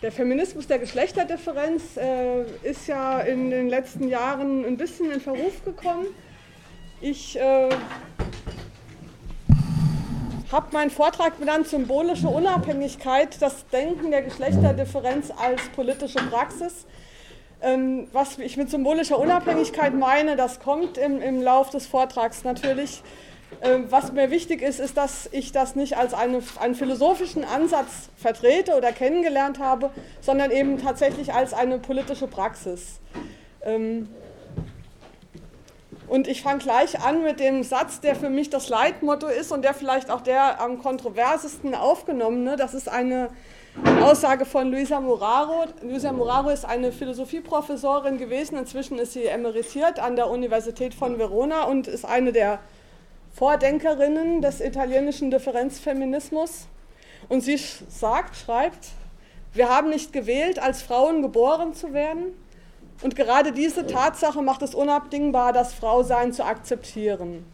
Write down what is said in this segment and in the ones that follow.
Der Feminismus der Geschlechterdifferenz ist ja in den letzten Jahren ein bisschen in Verruf gekommen. Ich habe meinen Vortrag benannt, symbolische Unabhängigkeit, das Denken der Geschlechterdifferenz als politische Praxis. Was ich mit symbolischer Unabhängigkeit meine, das kommt im Lauf des Vortrags natürlich. Was mir wichtig ist, ist, dass ich das nicht als einen philosophischen Ansatz vertrete oder kennengelernt habe, sondern eben tatsächlich als eine politische Praxis. Und ich fange gleich an mit dem Satz, der für mich das Leitmotto ist und der vielleicht auch der am kontroversesten aufgenommene. Das ist eine Aussage von Luisa Muraro. Luisa Muraro ist eine Philosophieprofessorin gewesen, inzwischen ist sie emeritiert an der Universität von Verona und ist eine der Vordenkerinnen des italienischen Differenzfeminismus. Und sie schreibt, wir haben nicht gewählt, als Frauen geboren zu werden. Und gerade diese Tatsache macht es unabdingbar, das Frausein zu akzeptieren.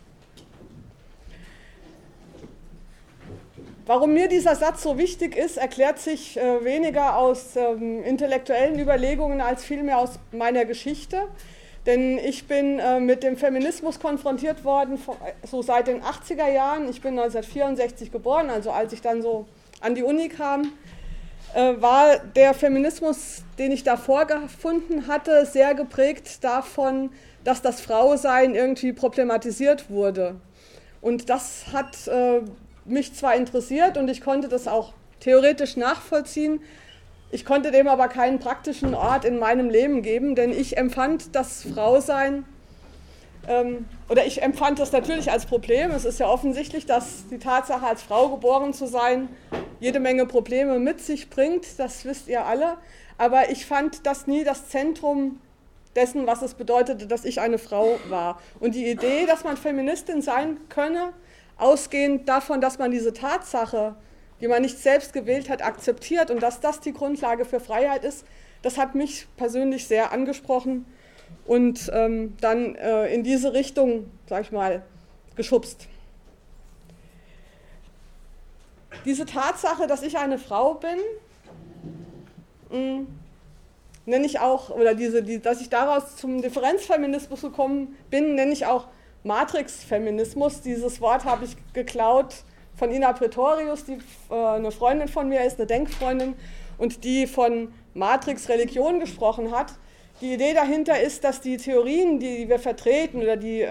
Warum mir dieser Satz so wichtig ist, erklärt sich weniger aus intellektuellen Überlegungen als vielmehr aus meiner Geschichte. Denn ich bin mit dem Feminismus konfrontiert worden, so seit den 80er Jahren. Ich bin 1964 geboren, also als ich dann so an die Uni kam, war der Feminismus, den ich da vorgefunden hatte, sehr geprägt davon, dass das Frausein irgendwie problematisiert wurde. Und das hat mich zwar interessiert und ich konnte das auch theoretisch nachvollziehen, ich konnte dem aber keinen praktischen Ort in meinem Leben geben, denn ich empfand das Frausein, oder ich empfand das natürlich als Problem. Es ist ja offensichtlich, dass die Tatsache, als Frau geboren zu sein, jede Menge Probleme mit sich bringt, das wisst ihr alle. Aber ich fand das nie das Zentrum dessen, was es bedeutete, dass ich eine Frau war. Und die Idee, dass man Feministin sein könne, ausgehend davon, dass man diese Tatsache, die man nicht selbst gewählt hat, akzeptiert und dass das die Grundlage für Freiheit ist, das hat mich persönlich sehr angesprochen und dann in diese Richtung, sag ich mal, geschubst. Diese Tatsache, dass ich eine Frau bin, nenne ich auch, oder dass ich daraus zum Differenzfeminismus gekommen bin, nenne ich auch Matrixfeminismus. Dieses Wort habe ich geklaut von Ina Pretorius, die eine Freundin von mir ist, eine Denkfreundin, und die von Matrix-Religion gesprochen hat. Die Idee dahinter ist, dass die Theorien, die wir vertreten, oder die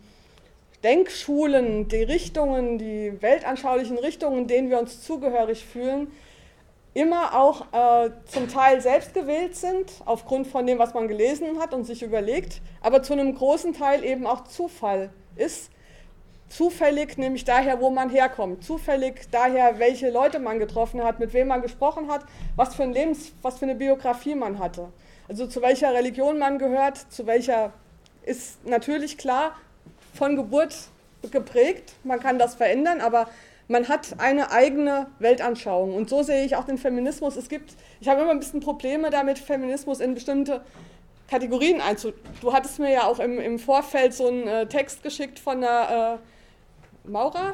Denkschulen, die Richtungen, die weltanschaulichen Richtungen, denen wir uns zugehörig fühlen, immer auch zum Teil selbst gewählt sind, aufgrund von dem, was man gelesen hat und sich überlegt, aber zu einem großen Teil eben auch Zufall ist. Zufällig, nämlich daher, wo man herkommt, zufällig daher, welche Leute man getroffen hat, mit wem man gesprochen hat, was für eine Biografie man hatte. Also zu welcher Religion man gehört, zu welcher ist natürlich klar von Geburt geprägt, man kann das verändern, aber man hat eine eigene Weltanschauung. Und so sehe ich auch den Feminismus. Ich habe immer ein bisschen Probleme damit, Feminismus in bestimmte Kategorien Du hattest mir ja auch im Vorfeld so einen Text geschickt von der Maurer,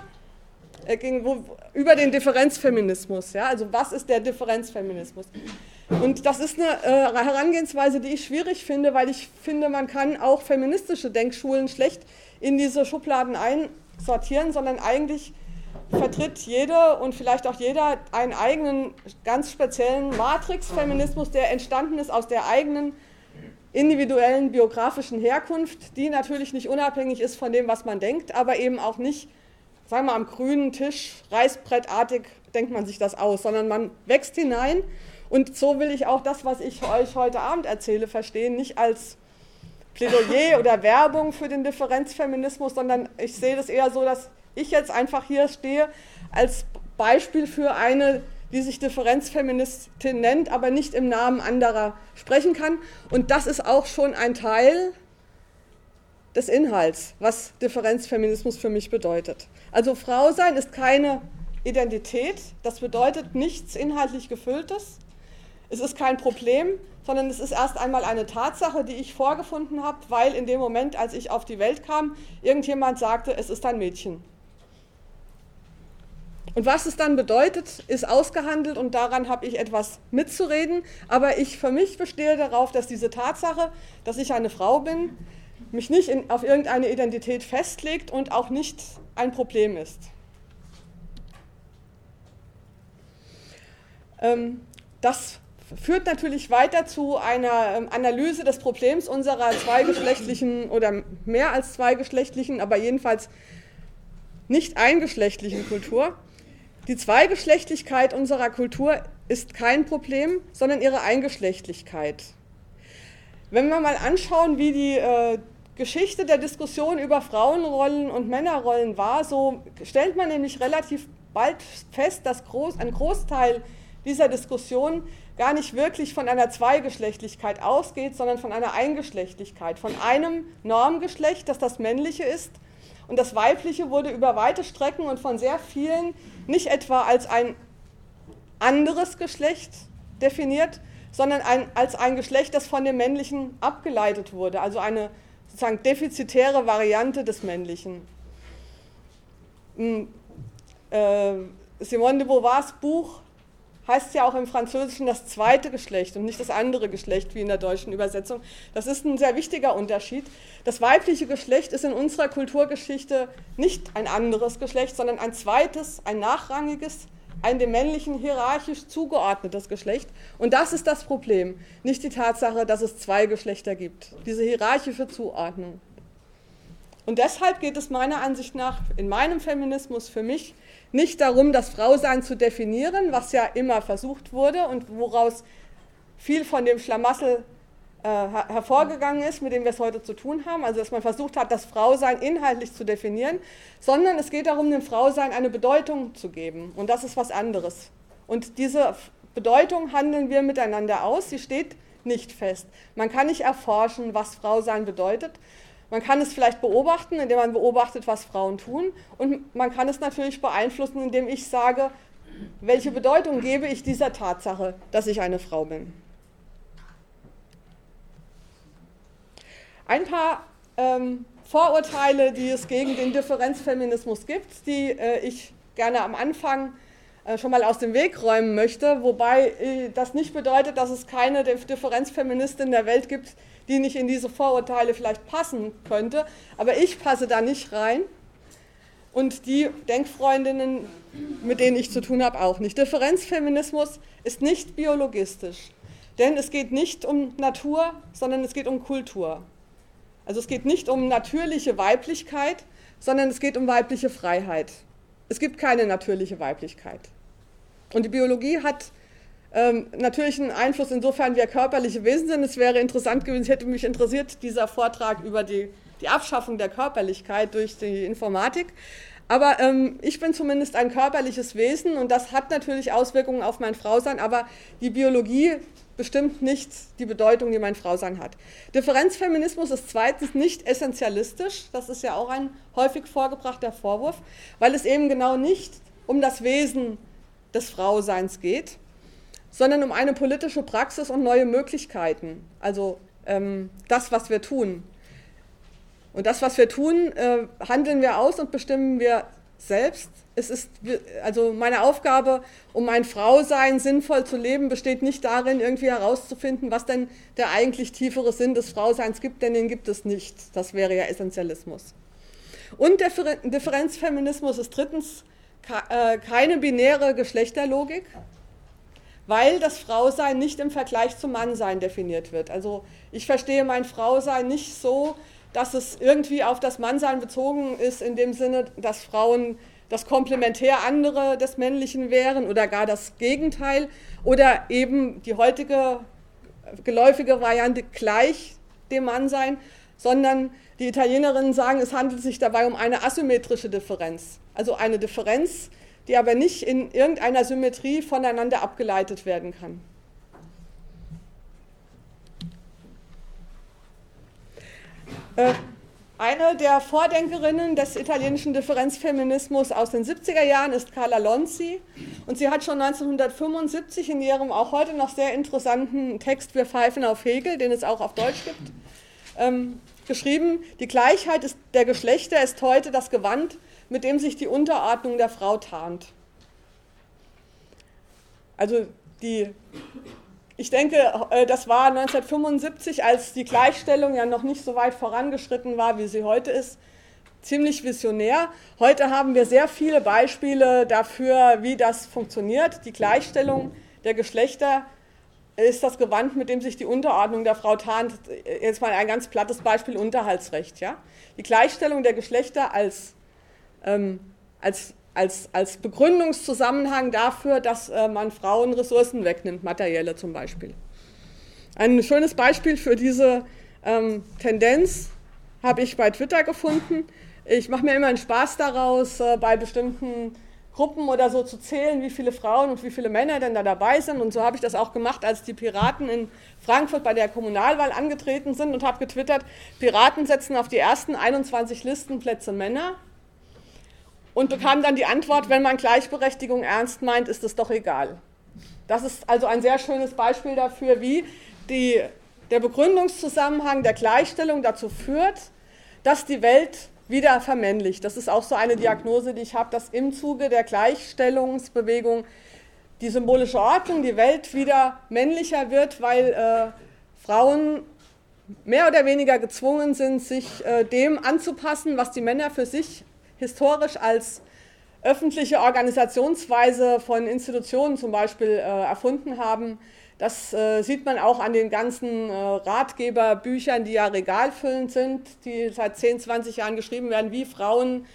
über den Differenzfeminismus. Ja? Also was ist der Differenzfeminismus? Und das ist eine Herangehensweise, die ich schwierig finde, weil ich finde, man kann auch feministische Denkschulen schlecht in diese Schubladen einsortieren, sondern eigentlich vertritt jede und vielleicht auch jeder einen eigenen, ganz speziellen Matrix-Feminismus, der entstanden ist aus der eigenen individuellen biografischen Herkunft, die natürlich nicht unabhängig ist von dem, was man denkt, aber eben auch nicht, sagen wir mal, am grünen Tisch, reißbrettartig denkt man sich das aus, sondern man wächst hinein. Und so will ich auch das, was ich euch heute Abend erzähle, verstehen, nicht als Plädoyer oder Werbung für den Differenzfeminismus, sondern ich sehe das eher so, dass ich jetzt einfach hier stehe als Beispiel für eine, die sich Differenzfeministin nennt, aber nicht im Namen anderer sprechen kann. Und das ist auch schon ein Teil des Inhalts, was Differenzfeminismus für mich bedeutet. Also Frau sein ist keine Identität, das bedeutet nichts inhaltlich Gefülltes. Es ist kein Problem, sondern es ist erst einmal eine Tatsache, die ich vorgefunden habe, weil in dem Moment, als ich auf die Welt kam, irgendjemand sagte, es ist ein Mädchen. Und was es dann bedeutet, ist ausgehandelt und daran habe ich etwas mitzureden. Aber für mich bestehe darauf, dass diese Tatsache, dass ich eine Frau bin, mich nicht auf irgendeine Identität festlegt und auch nicht ein Problem ist. Das führt natürlich weiter zu einer Analyse des Problems unserer zweigeschlechtlichen oder mehr als zweigeschlechtlichen, aber jedenfalls nicht eingeschlechtlichen Kultur. Die Zweigeschlechtlichkeit unserer Kultur ist kein Problem, sondern ihre Eingeschlechtlichkeit. Wenn wir mal anschauen, wie die Geschichte der Diskussion über Frauenrollen und Männerrollen war, so stellt man nämlich relativ bald fest, dass ein Großteil dieser Diskussion gar nicht wirklich von einer Zweigeschlechtlichkeit ausgeht, sondern von einer Eingeschlechtlichkeit, von einem Normgeschlecht, das das männliche ist. Und das Weibliche wurde über weite Strecken und von sehr vielen nicht etwa als ein anderes Geschlecht definiert, sondern als ein Geschlecht, das von dem Männlichen abgeleitet wurde, also eine sozusagen defizitäre Variante des Männlichen. Simone de Beauvoirs Buch heißt ja auch im Französischen das zweite Geschlecht und nicht das andere Geschlecht wie in der deutschen Übersetzung. Das ist ein sehr wichtiger Unterschied. Das weibliche Geschlecht ist in unserer Kulturgeschichte nicht ein anderes Geschlecht, sondern ein zweites, ein nachrangiges, ein dem männlichen hierarchisch zugeordnetes Geschlecht. Und das ist das Problem, nicht die Tatsache, dass es zwei Geschlechter gibt, diese hierarchische Zuordnung. Und deshalb geht es meiner Ansicht nach in meinem Feminismus für mich nicht darum, das Frausein zu definieren, was ja immer versucht wurde und woraus viel von dem Schlamassel hervorgegangen ist, mit dem wir es heute zu tun haben, also dass man versucht hat, das Frausein inhaltlich zu definieren, sondern es geht darum, dem Frausein eine Bedeutung zu geben und das ist was anderes. Und diese Bedeutung handeln wir miteinander aus, sie steht nicht fest. Man kann nicht erforschen, was Frausein bedeutet. Man kann es vielleicht beobachten, indem man beobachtet, was Frauen tun. Und man kann es natürlich beeinflussen, indem ich sage, welche Bedeutung gebe ich dieser Tatsache, dass ich eine Frau bin. Ein paar Vorurteile, die es gegen den Differenzfeminismus gibt, die ich gerne am Anfang schon mal aus dem Weg räumen möchte, wobei das nicht bedeutet, dass es keine Differenzfeministin in der Welt gibt, die nicht in diese Vorurteile vielleicht passen könnte, aber ich passe da nicht rein und die Denkfreundinnen, mit denen ich zu tun habe, auch nicht. Differenzfeminismus ist nicht biologistisch, denn es geht nicht um Natur, sondern es geht um Kultur. Also es geht nicht um natürliche Weiblichkeit, sondern es geht um weibliche Freiheit. Es gibt keine natürliche Weiblichkeit. Und die Biologie hat natürlich einen Einfluss, insofern wir körperliche Wesen sind. Es wäre interessant gewesen, es hätte mich interessiert, dieser Vortrag über die Abschaffung der Körperlichkeit durch die Informatik. Aber ich bin zumindest ein körperliches Wesen und das hat natürlich Auswirkungen auf mein Frausein, aber die Biologie bestimmt nicht die Bedeutung, die mein Frausein hat. Differenzfeminismus ist zweitens nicht essentialistisch, das ist ja auch ein häufig vorgebrachter Vorwurf, weil es eben genau nicht um das Wesen des Frauseins geht, sondern um eine politische Praxis und neue Möglichkeiten, also das, was wir tun. Und das, was wir tun, handeln wir aus und bestimmen wir selbst. Es ist also meine Aufgabe, um mein Frausein sinnvoll zu leben, besteht nicht darin, irgendwie herauszufinden, was denn der eigentlich tiefere Sinn des Frauseins gibt, denn den gibt es nicht. Das wäre ja Essentialismus. Und der Differenzfeminismus ist drittens keine binäre Geschlechterlogik, weil das Frausein nicht im Vergleich zum Mannsein definiert wird. Also ich verstehe mein Frausein nicht so, dass es irgendwie auf das Mannsein bezogen ist, in dem Sinne, dass Frauen das komplementär andere des Männlichen wären oder gar das Gegenteil oder eben die heutige geläufige Variante gleich dem Mannsein, sondern die Italienerinnen sagen, es handelt sich dabei um eine asymmetrische Differenz, also eine Differenz, die aber nicht in irgendeiner Symmetrie voneinander abgeleitet werden kann. Eine der Vordenkerinnen des italienischen Differenzfeminismus aus den 70er Jahren ist Carla Lonzi und sie hat schon 1975 in ihrem auch heute noch sehr interessanten Text Wir pfeifen auf Hegel, den es auch auf Deutsch gibt, geschrieben, die Gleichheit der Geschlechter ist heute das Gewand, mit dem sich die Unterordnung der Frau tarnt. Also ich denke, das war 1975, als die Gleichstellung ja noch nicht so weit vorangeschritten war, wie sie heute ist, ziemlich visionär. Heute haben wir sehr viele Beispiele dafür, wie das funktioniert. Die Gleichstellung der Geschlechter ist das Gewand, mit dem sich die Unterordnung der Frau tarnt. Jetzt mal ein ganz plattes Beispiel, Unterhaltsrecht. Ja? Die Gleichstellung der Geschlechter als Begründungszusammenhang dafür, dass man Frauen Ressourcen wegnimmt, materielle zum Beispiel. Ein schönes Beispiel für diese Tendenz habe ich bei Twitter gefunden. Ich mache mir immer einen Spaß daraus, bei bestimmten Gruppen oder so zu zählen, wie viele Frauen und wie viele Männer denn da dabei sind. Und so habe ich das auch gemacht, als die Piraten in Frankfurt bei der Kommunalwahl angetreten sind und habe getwittert, Piraten setzen auf die ersten 21 Listenplätze Männer. Und bekam dann die Antwort, wenn man Gleichberechtigung ernst meint, ist es doch egal. Das ist also ein sehr schönes Beispiel dafür, wie der Begründungszusammenhang der Gleichstellung dazu führt, dass die Welt wieder vermännlicht. Das ist auch so eine Diagnose, die ich habe, dass im Zuge der Gleichstellungsbewegung die symbolische Ordnung, die Welt wieder männlicher wird, weil Frauen mehr oder weniger gezwungen sind, sich dem anzupassen, was die Männer für sich historisch als öffentliche Organisationsweise von Institutionen zum Beispiel erfunden haben. Das sieht man auch an den ganzen Ratgeberbüchern, die ja regalfüllend sind, die seit 10, 20 Jahren geschrieben werden, wie Frauen,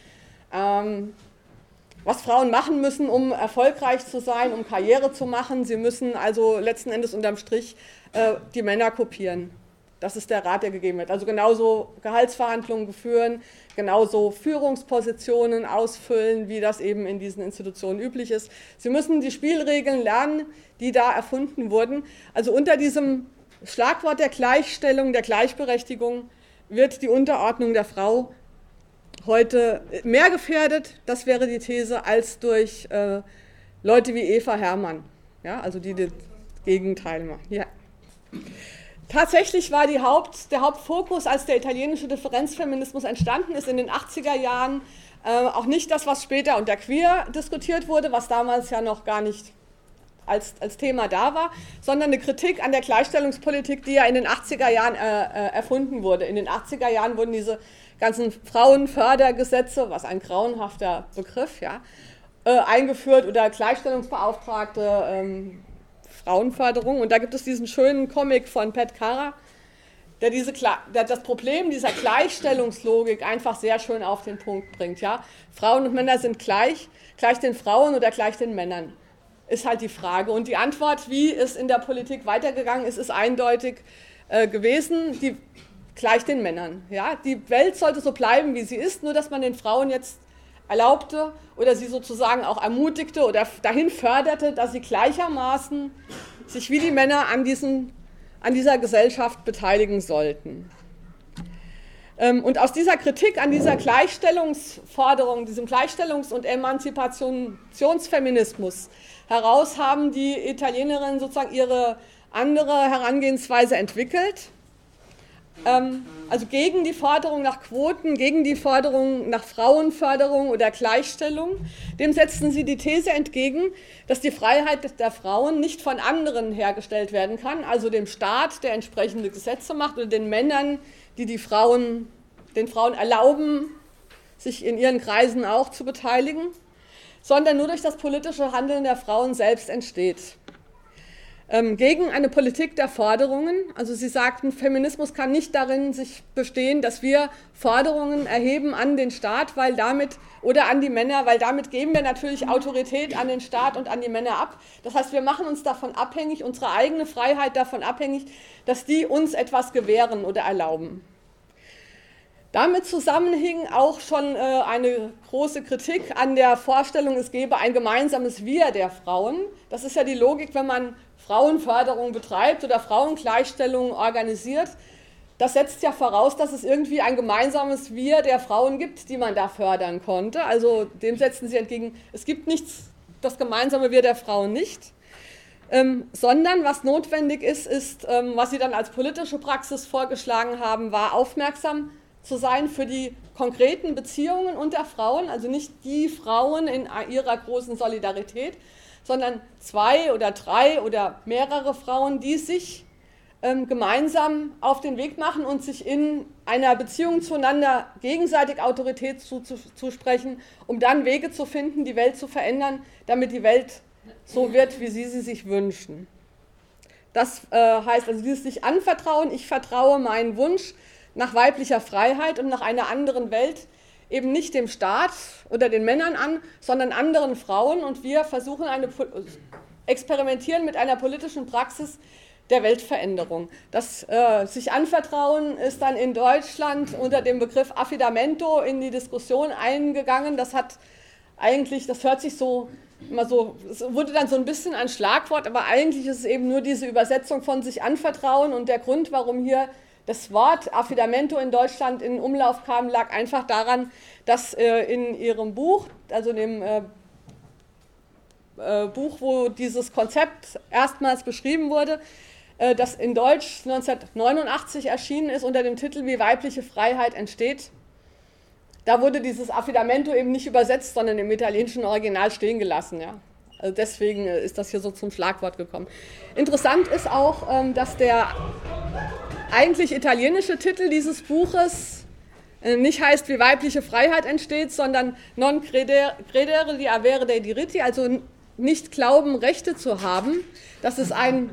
was Frauen machen müssen, um erfolgreich zu sein, um Karriere zu machen. Sie müssen also letzten Endes unterm Strich die Männer kopieren. Das ist der Rat, der gegeben wird. Also genauso Gehaltsverhandlungen führen, genauso Führungspositionen ausfüllen, wie das eben in diesen Institutionen üblich ist. Sie müssen die Spielregeln lernen, die da erfunden wurden. Also unter diesem Schlagwort der Gleichstellung, der Gleichberechtigung wird die Unterordnung der Frau heute mehr gefährdet, das wäre die These, als durch Leute wie Eva Herrmann, ja, also die das Gegenteil machen. Ja. Tatsächlich war der Hauptfokus, als der italienische Differenzfeminismus entstanden ist in den 80er Jahren, auch nicht das, was später unter Queer diskutiert wurde, was damals ja noch gar nicht als Thema da war, sondern eine Kritik an der Gleichstellungspolitik, die ja in den 80er Jahren erfunden wurde. In den 80er Jahren wurden diese ganzen Frauenfördergesetze, was ein grauenhafter Begriff, ja, eingeführt oder Gleichstellungsbeauftragte, Frauenförderung. Und da gibt es diesen schönen Comic von Pat Cara, der das Problem dieser Gleichstellungslogik einfach sehr schön auf den Punkt bringt. Ja? Frauen und Männer sind gleich den Frauen oder gleich den Männern, ist halt die Frage. Und die Antwort, wie es in der Politik weitergegangen ist, ist eindeutig gewesen, gleich den Männern. Ja? Die Welt sollte so bleiben, wie sie ist, nur dass man den Frauen jetzt erlaubte oder sie sozusagen auch ermutigte oder dahin förderte, dass sie gleichermaßen sich wie die Männer an dieser Gesellschaft beteiligen sollten. Und aus dieser Kritik an dieser Gleichstellungsforderung, diesem Gleichstellungs- und Emanzipationsfeminismus heraus haben die Italienerinnen sozusagen ihre andere Herangehensweise entwickelt. Also gegen die Forderung nach Quoten, gegen die Forderung nach Frauenförderung oder Gleichstellung. Dem setzten sie die These entgegen, dass die Freiheit der Frauen nicht von anderen hergestellt werden kann, also dem Staat, der entsprechende Gesetze macht, oder den Männern, die den Frauen erlauben, sich in ihren Kreisen auch zu beteiligen, sondern nur durch das politische Handeln der Frauen selbst entsteht. Gegen eine Politik der Forderungen, also sie sagten, Feminismus kann nicht darin sich bestehen, dass wir Forderungen erheben an den Staat, oder an die Männer, weil damit geben wir natürlich Autorität an den Staat und an die Männer ab. Das heißt, wir machen uns davon abhängig, unsere eigene Freiheit davon abhängig, dass die uns etwas gewähren oder erlauben. Damit zusammenhing auch schon eine große Kritik an der Vorstellung, es gäbe ein gemeinsames Wir der Frauen. Das ist ja die Logik, wenn man Frauenförderung betreibt oder Frauengleichstellung organisiert. Das setzt ja voraus, dass es irgendwie ein gemeinsames Wir der Frauen gibt, die man da fördern konnte. Also dem setzen sie entgegen, es gibt nichts, das gemeinsame Wir der Frauen nicht. Sondern was notwendig ist, was sie dann als politische Praxis vorgeschlagen haben, war aufmerksam zu sein für die konkreten Beziehungen unter Frauen, also nicht die Frauen in ihrer großen Solidarität, sondern 2 oder 3 oder mehrere Frauen, die sich gemeinsam auf den Weg machen und sich in einer Beziehung zueinander gegenseitig Autorität zusprechen, um dann Wege zu finden, die Welt zu verändern, damit die Welt so wird, wie sie sich wünschen. Das heißt also dieses sich anvertrauen, ich vertraue meinen Wunsch nach weiblicher Freiheit und nach einer anderen Welt eben nicht dem Staat oder den Männern an, sondern anderen Frauen, und wir versuchen experimentieren mit einer politischen Praxis der Weltveränderung. Das sich anvertrauen ist dann in Deutschland unter dem Begriff Affidamento in die Diskussion eingegangen. Das hört sich so immer so, es wurde dann so ein bisschen ein Schlagwort, aber eigentlich ist es eben nur diese Übersetzung von sich anvertrauen, und der Grund, warum hier das Wort Affidamento in Deutschland in Umlauf kam, lag einfach daran, dass in ihrem Buch, also dem Buch, wo dieses Konzept erstmals beschrieben wurde, das in Deutsch 1989 erschienen ist unter dem Titel Wie weibliche Freiheit entsteht. Da wurde dieses Affidamento eben nicht übersetzt, sondern im italienischen Original stehen gelassen. Ja. Also deswegen ist das hier so zum Schlagwort gekommen. Interessant ist auch, dass der eigentlich italienische Titel dieses Buches nicht heißt, wie weibliche Freiheit entsteht, sondern non credere di avere dei diritti, also nicht glauben, Rechte zu haben. Das ist ein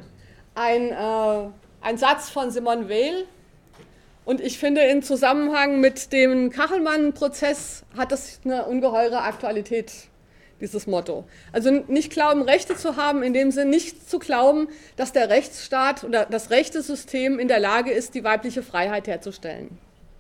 Satz von Simone Weil, und ich finde, im Zusammenhang mit dem Kachelmann-Prozess hat das eine ungeheure Aktualität, dieses Motto. Also nicht glauben, Rechte zu haben, in dem Sinn nicht zu glauben, dass der Rechtsstaat oder das Rechtesystem in der Lage ist, die weibliche Freiheit herzustellen.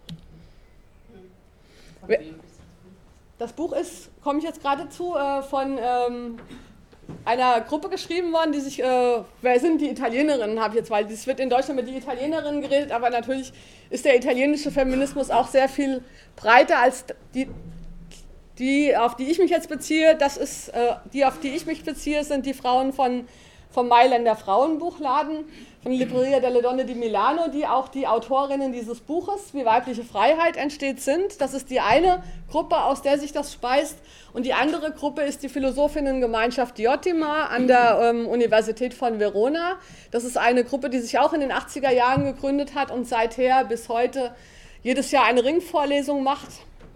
Das Buch ist, komme ich jetzt gerade zu, von einer Gruppe geschrieben worden, die sich, wer sind die Italienerinnen, habe ich jetzt, weil es wird in Deutschland mit die Italienerinnen geredet, aber natürlich ist der italienische Feminismus auch sehr viel breiter als die, auf die ich mich jetzt beziehe. Die, auf die ich mich beziehe, sind die Frauen vom Mailänder Frauenbuchladen, von Libreria delle Donne di Milano, die auch die Autorinnen dieses Buches, Wie weibliche Freiheit entsteht, sind. Das ist die eine Gruppe, aus der sich das speist. Und die andere Gruppe ist die Philosophinnengemeinschaft Diotima an der Universität von Verona. Das ist eine Gruppe, die sich auch in den 80er Jahren gegründet hat und seither bis heute jedes Jahr eine Ringvorlesung macht.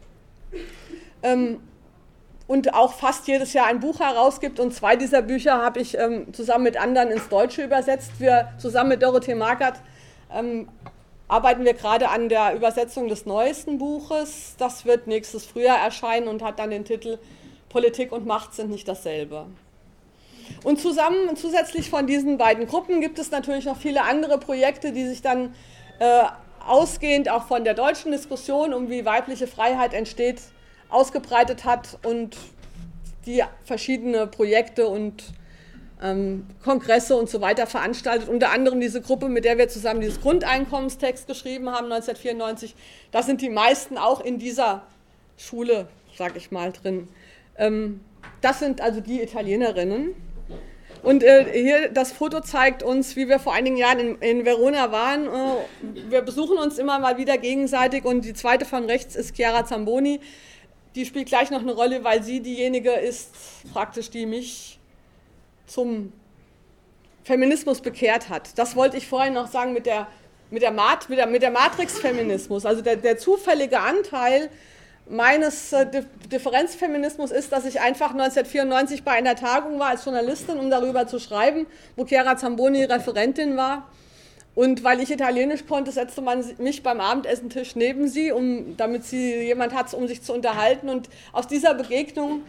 Und auch fast jedes Jahr ein Buch herausgibt, und 2 dieser Bücher habe ich zusammen mit anderen ins Deutsche übersetzt. Wir zusammen mit Dorothee Markert arbeiten wir gerade an der Übersetzung des neuesten Buches. Das wird nächstes Frühjahr erscheinen und hat dann den Titel Politik und Macht sind nicht dasselbe. Und zusätzlich von diesen beiden Gruppen gibt es natürlich noch viele andere Projekte, die sich dann ausgehend auch von der deutschen Diskussion um wie weibliche Freiheit entsteht, ausgebreitet hat und die verschiedene Projekte und Kongresse und so weiter veranstaltet. Unter anderem diese Gruppe, mit der wir zusammen dieses Grundeinkommenstext geschrieben haben, 1994. Da sind die meisten auch in dieser Schule, sage ich mal, drin. Das sind also die Italienerinnen. Und hier das Foto zeigt uns, wie wir vor einigen Jahren in Verona waren. Wir besuchen uns immer mal wieder gegenseitig, und die zweite von rechts ist Chiara Zamboni. Die spielt gleich noch eine Rolle, weil sie diejenige ist, praktisch, die mich zum Feminismus bekehrt hat. Das wollte ich vorhin noch sagen mit der Matrix-Feminismus. Also der zufällige Anteil meines Differenzfeminismus ist, dass ich einfach 1994 bei einer Tagung war als Journalistin, um darüber zu schreiben, wo Chiara Zamboni Referentin war. Und weil ich Italienisch konnte, setzte man mich beim Abendessentisch neben sie, damit sie jemand hat, um sich zu unterhalten. Und aus dieser Begegnung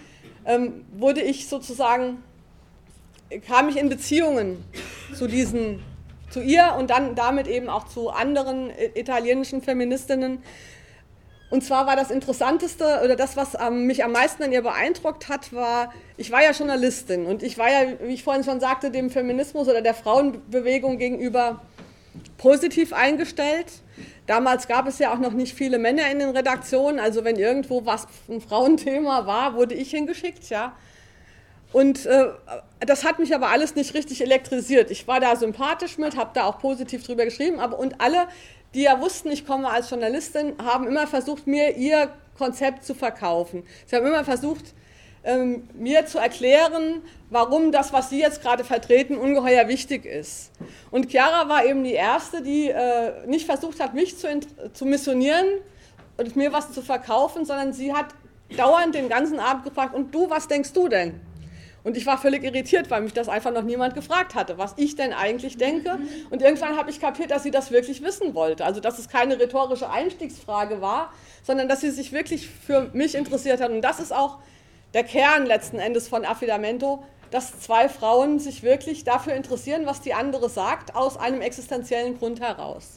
kam ich in Beziehungen zu ihr und dann damit eben auch zu anderen italienischen Feministinnen. Und zwar war das Interessanteste oder das, was mich am meisten an ihr beeindruckt hat, ich war ja Journalistin und ich war ja, wie ich vorhin schon sagte, dem Feminismus oder der Frauenbewegung gegenüber positiv eingestellt. Damals gab es ja auch noch nicht viele Männer in den Redaktionen, also wenn irgendwo was ein Frauenthema war, wurde ich hingeschickt, ja. Und das hat mich aber alles nicht richtig elektrisiert. Ich war da sympathisch mit, habe da auch positiv drüber geschrieben, und alle, die ja wussten, ich komme als Journalistin, haben immer versucht, mir ihr Konzept zu verkaufen. Sie haben immer versucht, mir zu erklären, warum das, was Sie jetzt gerade vertreten, ungeheuer wichtig ist. Und Chiara war eben die Erste, die nicht versucht hat, mich zu missionieren und mir was zu verkaufen, sondern sie hat dauernd den ganzen Abend gefragt, und du, was denkst du denn? Und ich war völlig irritiert, weil mich das einfach noch niemand gefragt hatte, was ich denn eigentlich denke. Und irgendwann habe ich kapiert, dass sie das wirklich wissen wollte. Also, dass es keine rhetorische Einstiegsfrage war, sondern dass sie sich wirklich für mich interessiert hat. Und das ist auch der Kern letzten Endes von Affidamento, dass zwei Frauen sich wirklich dafür interessieren, was die andere sagt, aus einem existenziellen Grund heraus.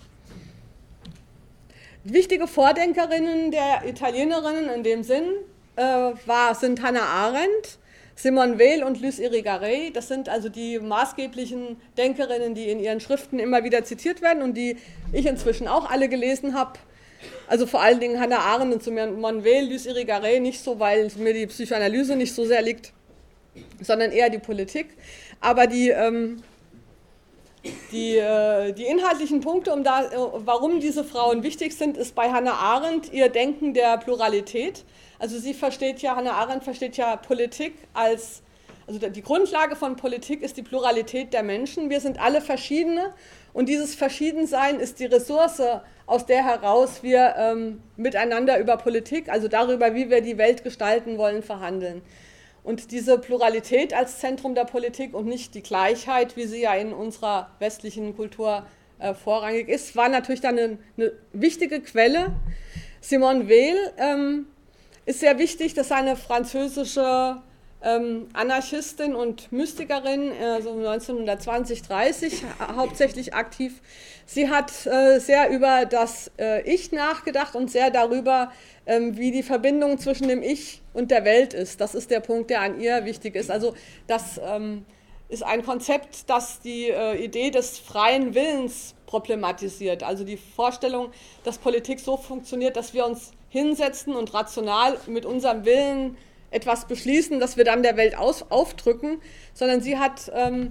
Wichtige Vordenkerinnen der Italienerinnen in dem Sinn sind Hannah Arendt, Simone Weil und Luce Irigaray. Das sind also die maßgeblichen Denkerinnen, die in ihren Schriften immer wieder zitiert werden und die ich inzwischen auch alle gelesen habe. Also vor allen Dingen Hannah Arendt und Simone Weil, Luce Irigaray nicht so, weil mir die Psychoanalyse nicht so sehr liegt, sondern eher die Politik. Aber die inhaltlichen Punkte, warum diese Frauen wichtig sind, ist bei Hannah Arendt ihr Denken der Pluralität. Also Hannah Arendt versteht ja Politik also die Grundlage von Politik ist die Pluralität der Menschen. Wir sind alle verschiedene und dieses Verschiedensein ist die Ressource, aus der heraus wir miteinander über Politik, also darüber, wie wir die Welt gestalten wollen, verhandeln. Und diese Pluralität als Zentrum der Politik und nicht die Gleichheit, wie sie ja in unserer westlichen Kultur vorrangig ist, war natürlich dann eine wichtige Quelle. Simone Weil ist sehr wichtig, das ist eine französische Anarchistin und Mystikerin, so 1920, 30 hauptsächlich aktiv. Sie hat sehr über das Ich nachgedacht und sehr darüber, wie die Verbindung zwischen dem Ich und der Welt ist. Das ist der Punkt, der an ihr wichtig ist. Also das ist ein Konzept, das die Idee des freien Willens problematisiert. Also die Vorstellung, dass Politik so funktioniert, dass wir uns hinsetzen und rational mit unserem Willen etwas beschließen, das wir dann der Welt aufdrücken, sondern sie hat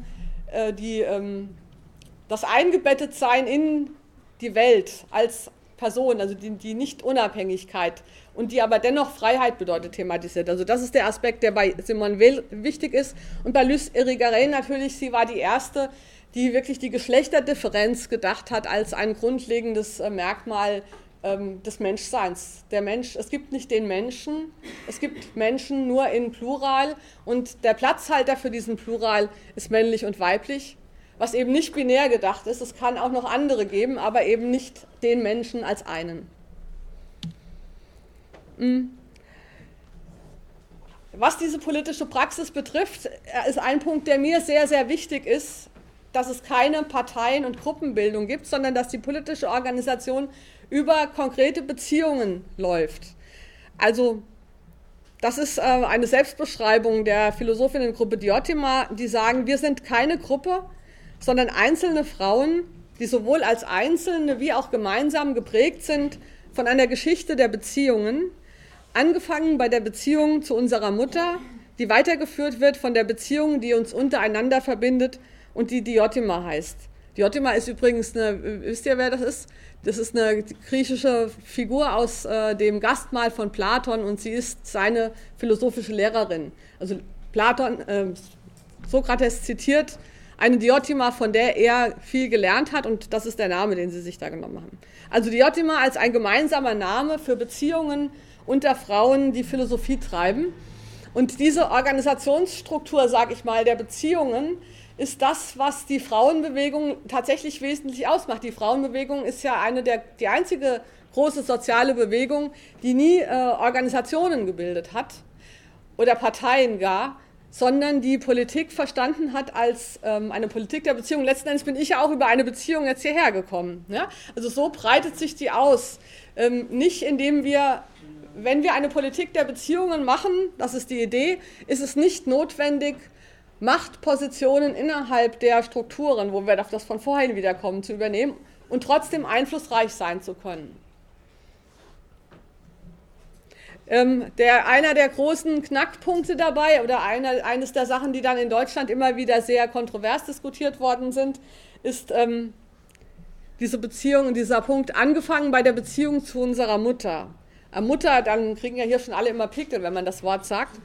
das Eingebettetsein in die Welt als Person, also die Nicht-Unabhängigkeit und die aber dennoch Freiheit bedeutet, thematisiert. Also das ist der Aspekt, der bei Simone Weil wichtig ist. Und bei Luce Irigaray natürlich, sie war die Erste, die wirklich die Geschlechterdifferenz gedacht hat als ein grundlegendes Merkmal des Menschseins. Der Mensch, es gibt nicht den Menschen, es gibt Menschen nur in Plural und der Platzhalter für diesen Plural ist männlich und weiblich, was eben nicht binär gedacht ist. Es kann auch noch andere geben, aber eben nicht den Menschen als einen. Was diese politische Praxis betrifft, ist ein Punkt, der mir sehr, sehr wichtig ist, dass es keine Parteien- und Gruppenbildung gibt, sondern dass die politische Organisation über konkrete Beziehungen läuft. Also das ist eine Selbstbeschreibung der Philosophinnengruppe Diotima, die sagen, wir sind keine Gruppe, sondern einzelne Frauen, die sowohl als Einzelne wie auch gemeinsam geprägt sind von einer Geschichte der Beziehungen, angefangen bei der Beziehung zu unserer Mutter, die weitergeführt wird von der Beziehung, die uns untereinander verbindet und die Diotima heißt. Diotima ist übrigens wisst ihr, wer das ist? Das ist eine griechische Figur aus dem Gastmahl von Platon und sie ist seine philosophische Lehrerin. Also Sokrates zitiert eine Diotima, von der er viel gelernt hat und das ist der Name, den sie sich da genommen haben. Also Diotima als ein gemeinsamer Name für Beziehungen unter Frauen, die Philosophie treiben. Und diese Organisationsstruktur, sage ich mal, der Beziehungen ist das, was die Frauenbewegung tatsächlich wesentlich ausmacht. Die Frauenbewegung ist ja die einzige große soziale Bewegung, die nie Organisationen gebildet hat oder Parteien gar, sondern die Politik verstanden hat als eine Politik der Beziehung. Letzten Endes bin ich ja auch über eine Beziehung jetzt hierher gekommen. Ja? Also so breitet sich die aus. Nicht indem wenn wir eine Politik der Beziehungen machen, das ist die Idee, ist es nicht notwendig, Machtpositionen innerhalb der Strukturen, wo wir auf das von vorhin wiederkommen, zu übernehmen und trotzdem einflussreich sein zu können. Einer der großen Knackpunkte dabei oder eines der Sachen, die dann in Deutschland immer wieder sehr kontrovers diskutiert worden sind, ist diese Beziehung und dieser Punkt, angefangen bei der Beziehung zu unserer Mutter. Mutter, dann kriegen ja hier schon alle immer Pickel, wenn man das Wort sagt.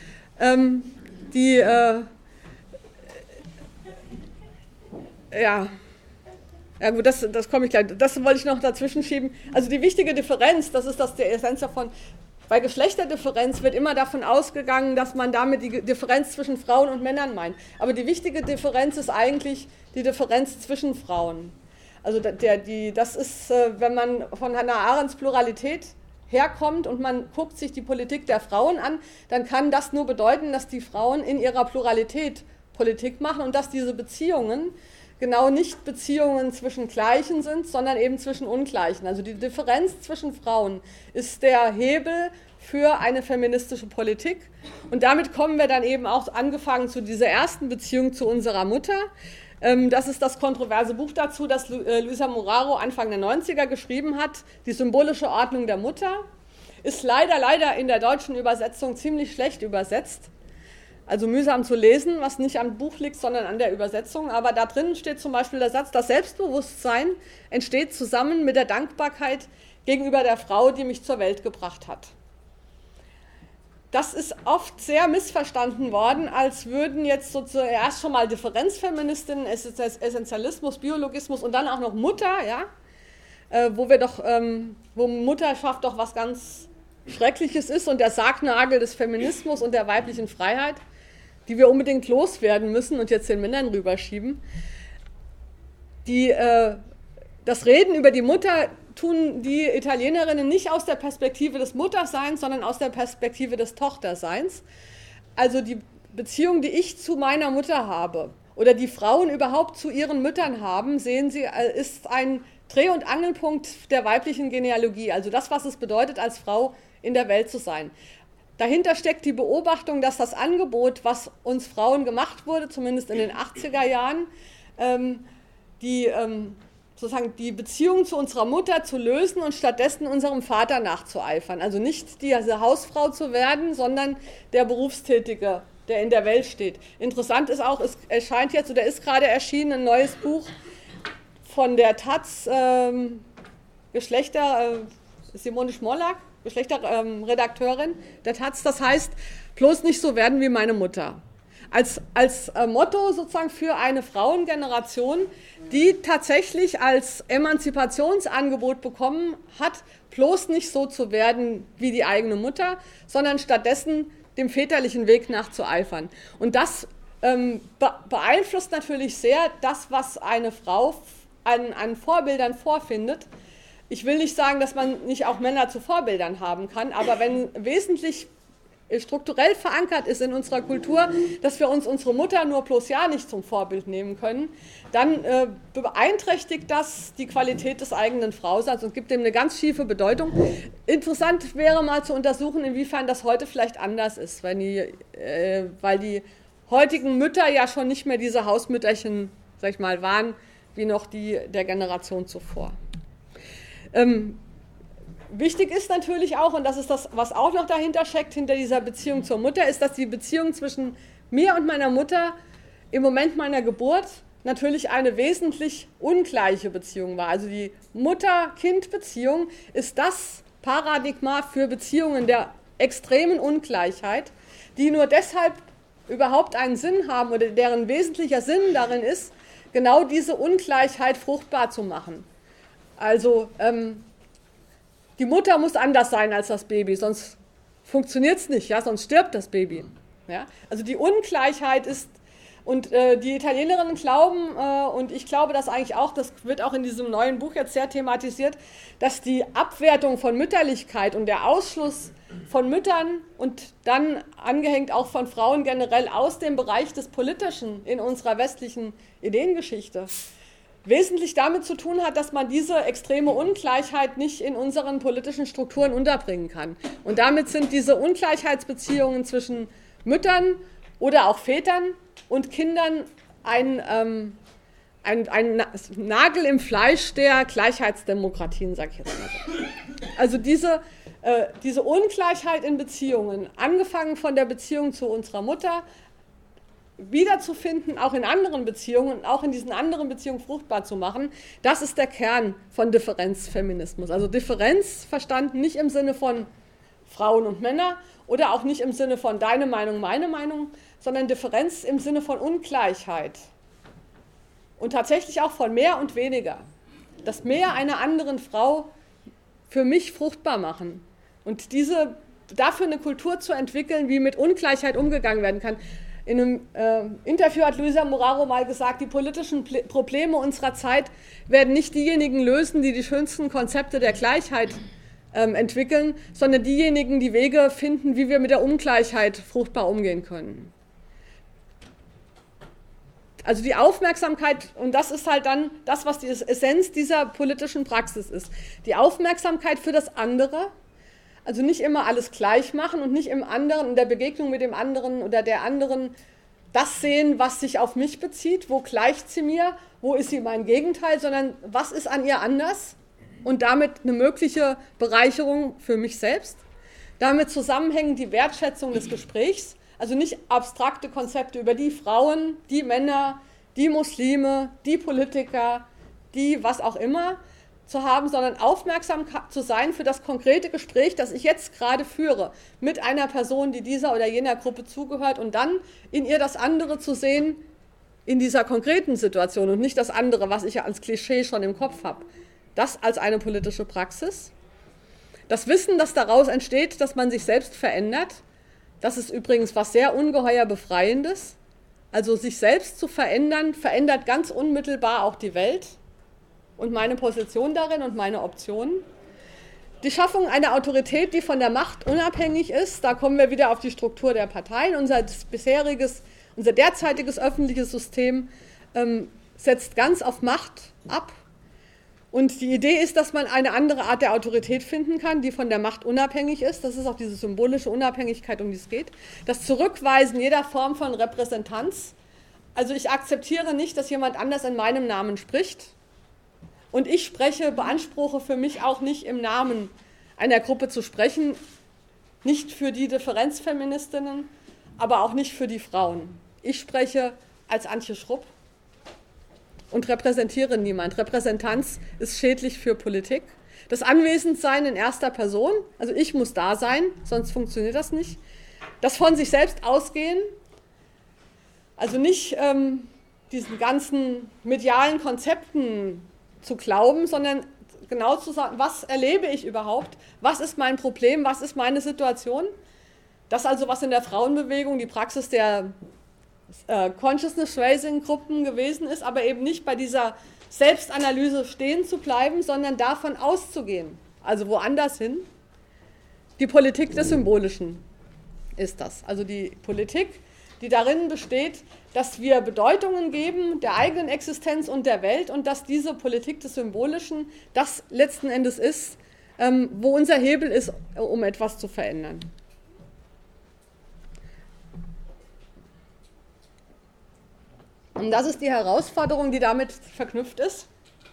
Ja gut, das komme ich gleich. Das wollte ich noch dazwischen schieben. Also die wichtige Differenz, das ist die Essenz davon. Bei Geschlechterdifferenz wird immer davon ausgegangen, dass man damit die Differenz zwischen Frauen und Männern meint. Aber die wichtige Differenz ist eigentlich die Differenz zwischen Frauen. Also das ist, wenn man von Hannah Arendts Pluralität herkommt und man guckt sich die Politik der Frauen an, dann kann das nur bedeuten, dass die Frauen in ihrer Pluralität Politik machen und dass diese Beziehungen genau nicht Beziehungen zwischen Gleichen sind, sondern eben zwischen Ungleichen. Also die Differenz zwischen Frauen ist der Hebel für eine feministische Politik. Und damit kommen wir dann eben auch angefangen zu dieser ersten Beziehung zu unserer Mutter. Das ist das kontroverse Buch dazu, das Luisa Muraro Anfang der 90er geschrieben hat, Die symbolische Ordnung der Mutter. Ist leider in der deutschen Übersetzung ziemlich schlecht übersetzt. Also mühsam zu lesen, was nicht am Buch liegt, sondern an der Übersetzung. Aber da drin steht zum Beispiel der Satz, das Selbstbewusstsein entsteht zusammen mit der Dankbarkeit gegenüber der Frau, die mich zur Welt gebracht hat. Das ist oft sehr missverstanden worden, als würden jetzt sozusagen erst schon mal Differenzfeministinnen, Essentialismus, Biologismus und dann auch noch Mutter, ja, wo Mutterschaft doch was ganz Schreckliches ist und der Sargnagel des Feminismus und der weiblichen Freiheit, die wir unbedingt loswerden müssen und jetzt den Männern rüberschieben. Das Reden über die Mutter tun die Italienerinnen nicht aus der Perspektive des Mutterseins, sondern aus der Perspektive des Tochterseins. Also die Beziehung, die ich zu meiner Mutter habe oder die Frauen überhaupt zu ihren Müttern haben, sehen Sie, ist ein Dreh- und Angelpunkt der weiblichen Genealogie. Also das, was es bedeutet, als Frau in der Welt zu sein. Dahinter steckt die Beobachtung, dass das Angebot, was uns Frauen gemacht wurde, zumindest in den 80er Jahren, die Beziehung zu unserer Mutter zu lösen und stattdessen unserem Vater nachzueifern. Also nicht diese Hausfrau zu werden, sondern der Berufstätige, der in der Welt steht. Interessant ist auch, es erscheint jetzt, oder ist gerade erschienen, ein neues Buch von der Taz, Simone Schmollack, Geschlechterredakteurin der Taz, das heißt, bloß nicht so werden wie meine Mutter. Als Motto sozusagen für eine Frauengeneration, die tatsächlich als Emanzipationsangebot bekommen hat, bloß nicht so zu werden wie die eigene Mutter, sondern stattdessen dem väterlichen Weg nachzueifern. Und das beeinflusst natürlich sehr das, was eine Frau an Vorbildern vorfindet. Ich will nicht sagen, dass man nicht auch Männer zu Vorbildern haben kann, aber wenn wesentlich strukturell verankert ist in unserer Kultur, dass wir uns unsere Mutter nur bloß ja nicht zum Vorbild nehmen können, dann beeinträchtigt das die Qualität des eigenen Frauseins und gibt dem eine ganz schiefe Bedeutung. Interessant wäre mal zu untersuchen, inwiefern das heute vielleicht anders ist, weil die heutigen Mütter ja schon nicht mehr diese Hausmütterchen, sag ich mal, waren, wie noch die der Generation zuvor. Wichtig ist natürlich auch, und das ist das, was auch noch dahinter steckt, hinter dieser Beziehung zur Mutter, ist, dass die Beziehung zwischen mir und meiner Mutter im Moment meiner Geburt natürlich eine wesentlich ungleiche Beziehung war. Also die Mutter-Kind-Beziehung ist das Paradigma für Beziehungen der extremen Ungleichheit, die nur deshalb überhaupt einen Sinn haben oder deren wesentlicher Sinn darin ist, genau diese Ungleichheit fruchtbar zu machen. Also die Mutter muss anders sein als das Baby, sonst funktioniert es nicht, ja, sonst stirbt das Baby. Ja? Also die Ungleichheit ist, und die Italienerinnen glauben, und ich glaube das eigentlich auch, das wird auch in diesem neuen Buch jetzt sehr thematisiert, dass die Abwertung von Mütterlichkeit und der Ausschluss von Müttern und dann angehängt auch von Frauen generell aus dem Bereich des Politischen in unserer westlichen Ideengeschichte wesentlich damit zu tun hat, dass man diese extreme Ungleichheit nicht in unseren politischen Strukturen unterbringen kann. Und damit sind diese Ungleichheitsbeziehungen zwischen Müttern oder auch Vätern und Kindern ein Nagel im Fleisch der Gleichheitsdemokratien, sage ich jetzt mal so. Also diese Ungleichheit in Beziehungen, angefangen von der Beziehung zu unserer Mutter, wiederzufinden, auch in anderen Beziehungen und auch in diesen anderen Beziehungen fruchtbar zu machen, das ist der Kern von Differenzfeminismus. Also Differenz verstanden nicht im Sinne von Frauen und Männer oder auch nicht im Sinne von deine Meinung, meine Meinung, sondern Differenz im Sinne von Ungleichheit. Und tatsächlich auch von mehr und weniger. Das Mehr einer anderen Frau für mich fruchtbar machen. Und dafür eine Kultur zu entwickeln, wie mit Ungleichheit umgegangen werden kann. In einem Interview hat Luisa Moraro mal gesagt, die politischen Probleme unserer Zeit werden nicht diejenigen lösen, die die schönsten Konzepte der Gleichheit entwickeln, sondern diejenigen, die Wege finden, wie wir mit der Ungleichheit fruchtbar umgehen können. Also die Aufmerksamkeit, und das ist halt dann das, was die Essenz dieser politischen Praxis ist. Die Aufmerksamkeit für das andere, also nicht immer alles gleich machen und nicht im anderen, in der Begegnung mit dem anderen oder der anderen das sehen, was sich auf mich bezieht, wo gleicht sie mir, wo ist sie mein Gegenteil, sondern was ist an ihr anders und damit eine mögliche Bereicherung für mich selbst. Damit zusammenhängen die Wertschätzung des Gesprächs, also nicht abstrakte Konzepte über die Frauen, die Männer, die Muslime, die Politiker, die was auch immer zu haben, sondern aufmerksam zu sein für das konkrete Gespräch, das ich jetzt gerade führe, mit einer Person, die dieser oder jener Gruppe zugehört und dann in ihr das andere zu sehen in dieser konkreten Situation und nicht das andere, was ich ja als Klischee schon im Kopf habe. Das als eine politische Praxis. Das Wissen, das daraus entsteht, dass man sich selbst verändert. Das ist übrigens was sehr ungeheuer Befreiendes. Also sich selbst zu verändern, verändert ganz unmittelbar auch die Welt und meine Position darin und meine Optionen. Die Schaffung einer Autorität, die von der Macht unabhängig ist, da kommen wir wieder auf die Struktur der Parteien. Unser derzeitiges öffentliches System setzt ganz auf Macht ab. Und die Idee ist, dass man eine andere Art der Autorität finden kann, die von der Macht unabhängig ist. Das ist auch diese symbolische Unabhängigkeit, um die es geht. Das Zurückweisen jeder Form von Repräsentanz. Also ich akzeptiere nicht, dass jemand anders in meinem Namen spricht. Und ich beanspruche für mich auch nicht im Namen einer Gruppe zu sprechen. Nicht für die Differenzfeministinnen, aber auch nicht für die Frauen. Ich spreche als Antje Schrupp und repräsentiere niemand. Repräsentanz ist schädlich für Politik. Das Anwesendsein in erster Person, also ich muss da sein, sonst funktioniert das nicht. Das von sich selbst ausgehen, also nicht diesen ganzen medialen Konzepten zu glauben, sondern genau zu sagen, was erlebe ich überhaupt, was ist mein Problem, was ist meine Situation. Das also, was in der Frauenbewegung die Praxis der Consciousness-Raising-Gruppen gewesen ist, aber eben nicht bei dieser Selbstanalyse stehen zu bleiben, sondern davon auszugehen, also woanders hin. Die Politik des Symbolischen ist das, also die Politik, die darin besteht, dass wir Bedeutungen geben der eigenen Existenz und der Welt und dass diese Politik des Symbolischen das letzten Endes ist, wo unser Hebel ist, um etwas zu verändern. Und das ist die Herausforderung, die damit verknüpft ist.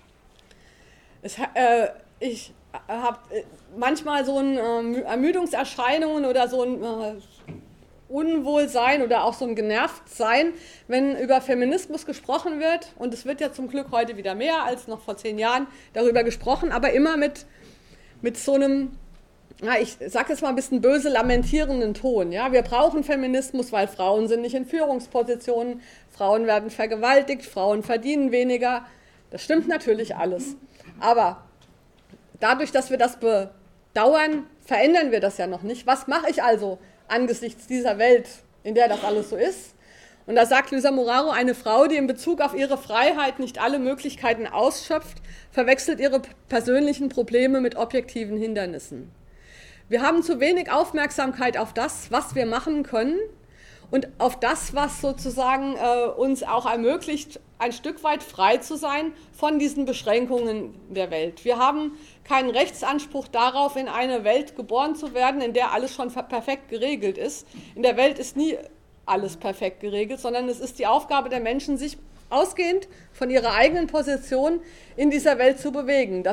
Ich habe manchmal so Ermüdungserscheinungen oder so ein Unwohlsein oder auch so ein Genervtsein, wenn über Feminismus gesprochen wird. Und es wird ja zum Glück heute wieder mehr als noch vor 10 Jahren darüber gesprochen, aber immer mit so einem, ich sage jetzt mal ein bisschen böse, lamentierenden Ton. Ja? Wir brauchen Feminismus, weil Frauen sind nicht in Führungspositionen, Frauen werden vergewaltigt, Frauen verdienen weniger. Das stimmt natürlich alles. Aber dadurch, dass wir das bedauern, verändern wir das ja noch nicht. Was mache ich also angesichts dieser Welt, in der das alles so ist? Und da sagt Luisa Moraro, eine Frau, die in Bezug auf ihre Freiheit nicht alle Möglichkeiten ausschöpft, verwechselt ihre persönlichen Probleme mit objektiven Hindernissen. Wir haben zu wenig Aufmerksamkeit auf das, was wir machen können und auf das, was sozusagen uns auch ermöglicht, ein Stück weit frei zu sein von diesen Beschränkungen der Welt. Wir haben keinen Rechtsanspruch darauf, in eine Welt geboren zu werden, in der alles schon perfekt geregelt ist. In der Welt ist nie alles perfekt geregelt, sondern es ist die Aufgabe der Menschen, sich ausgehend von ihrer eigenen Position in dieser Welt zu bewegen. Das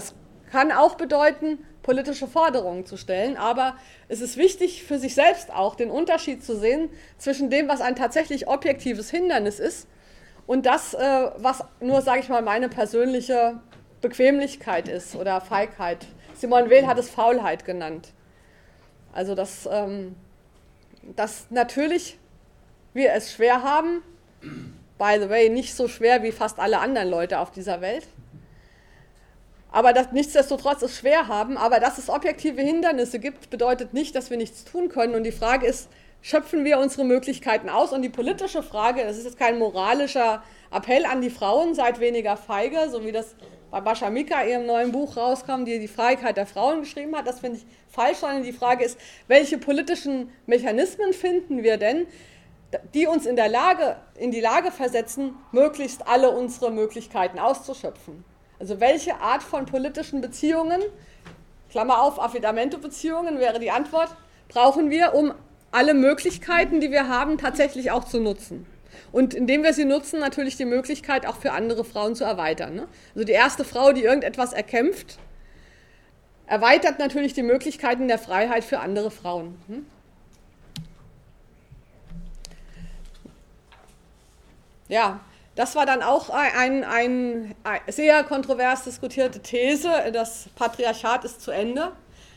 kann auch bedeuten, politische Forderungen zu stellen, aber es ist wichtig für sich selbst auch den Unterschied zu sehen zwischen dem, was ein tatsächlich objektives Hindernis ist und das, was nur, sage ich mal, meine persönliche Bequemlichkeit ist oder Feigheit. Simone Weil hat es Faulheit genannt. Also, dass natürlich wir es schwer haben, by the way, nicht so schwer wie fast alle anderen Leute auf dieser Welt, aber dass nichtsdestotrotz es schwer haben, aber dass es objektive Hindernisse gibt, bedeutet nicht, dass wir nichts tun können. Und die Frage ist, schöpfen wir unsere Möglichkeiten aus? Und die politische Frage, das ist jetzt kein moralischer Appell an die Frauen, seid weniger feige, so wie das bei Bascha Mika ihrem neuen Buch rauskam, die die Freiheit der Frauen geschrieben hat. Das finde ich falsch, sondern die Frage ist, welche politischen Mechanismen finden wir denn, die uns in die Lage versetzen, möglichst alle unsere Möglichkeiten auszuschöpfen. Also welche Art von politischen Beziehungen, Klammer auf, Affidamento-Beziehungen wäre die Antwort, brauchen wir, um alle Möglichkeiten, die wir haben, tatsächlich auch zu nutzen. Und indem wir sie nutzen, natürlich die Möglichkeit auch für andere Frauen zu erweitern. Ne? Also die erste Frau, die irgendetwas erkämpft, erweitert natürlich die Möglichkeiten der Freiheit für andere Frauen. Ja, das war dann auch eine sehr kontrovers diskutierte These, das Patriarchat ist zu Ende.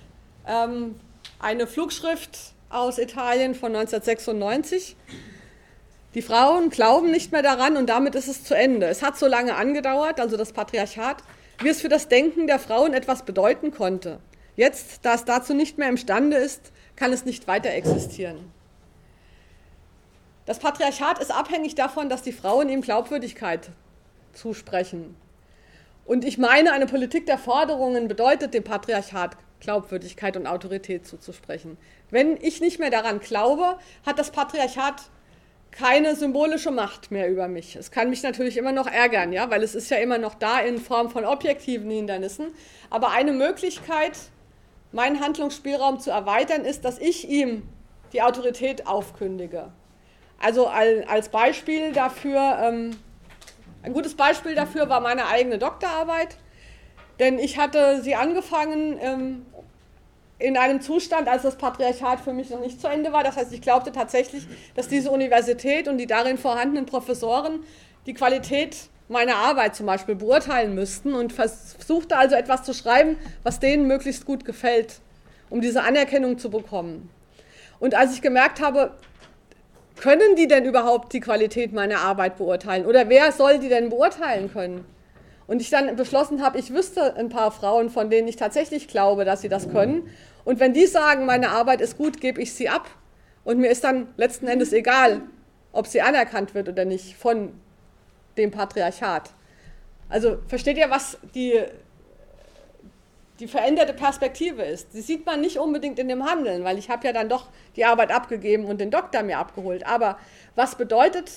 Eine Flugschrift aus Italien von 1996. Die Frauen glauben nicht mehr daran und damit ist es zu Ende. Es hat so lange angedauert, also das Patriarchat, wie es für das Denken der Frauen etwas bedeuten konnte. Jetzt, da es dazu nicht mehr imstande ist, kann es nicht weiter existieren. Das Patriarchat ist abhängig davon, dass die Frauen ihm Glaubwürdigkeit zusprechen. Und ich meine, eine Politik der Forderungen bedeutet dem Patriarchat Glaubwürdigkeit und Autorität zuzusprechen. Wenn ich nicht mehr daran glaube, hat das Patriarchat keine symbolische Macht mehr über mich. Es kann mich natürlich immer noch ärgern, ja, weil es ist ja immer noch da in Form von objektiven Hindernissen. Aber eine Möglichkeit, meinen Handlungsspielraum zu erweitern, ist, dass ich ihm die Autorität aufkündige. Also als Beispiel dafür, ein gutes Beispiel dafür war meine eigene Doktorarbeit, denn ich hatte sie angefangen in einem Zustand, als das Patriarchat für mich noch nicht zu Ende war. Das heißt, ich glaubte tatsächlich, dass diese Universität und die darin vorhandenen Professoren die Qualität meiner Arbeit zum Beispiel beurteilen müssten und versuchte also etwas zu schreiben, was denen möglichst gut gefällt, um diese Anerkennung zu bekommen. Und als ich gemerkt habe, können die denn überhaupt die Qualität meiner Arbeit beurteilen? Oder wer soll die denn beurteilen können? Und ich dann beschlossen habe, ich wüsste ein paar Frauen, von denen ich tatsächlich glaube, dass sie das können. Und wenn die sagen, meine Arbeit ist gut, gebe ich sie ab. Und mir ist dann letzten Endes egal, ob sie anerkannt wird oder nicht von dem Patriarchat. Also versteht ihr, was die veränderte Perspektive ist? Die sieht man nicht unbedingt in dem Handeln, weil ich habe ja dann doch die Arbeit abgegeben und den Doktor mir abgeholt. Aber was bedeutet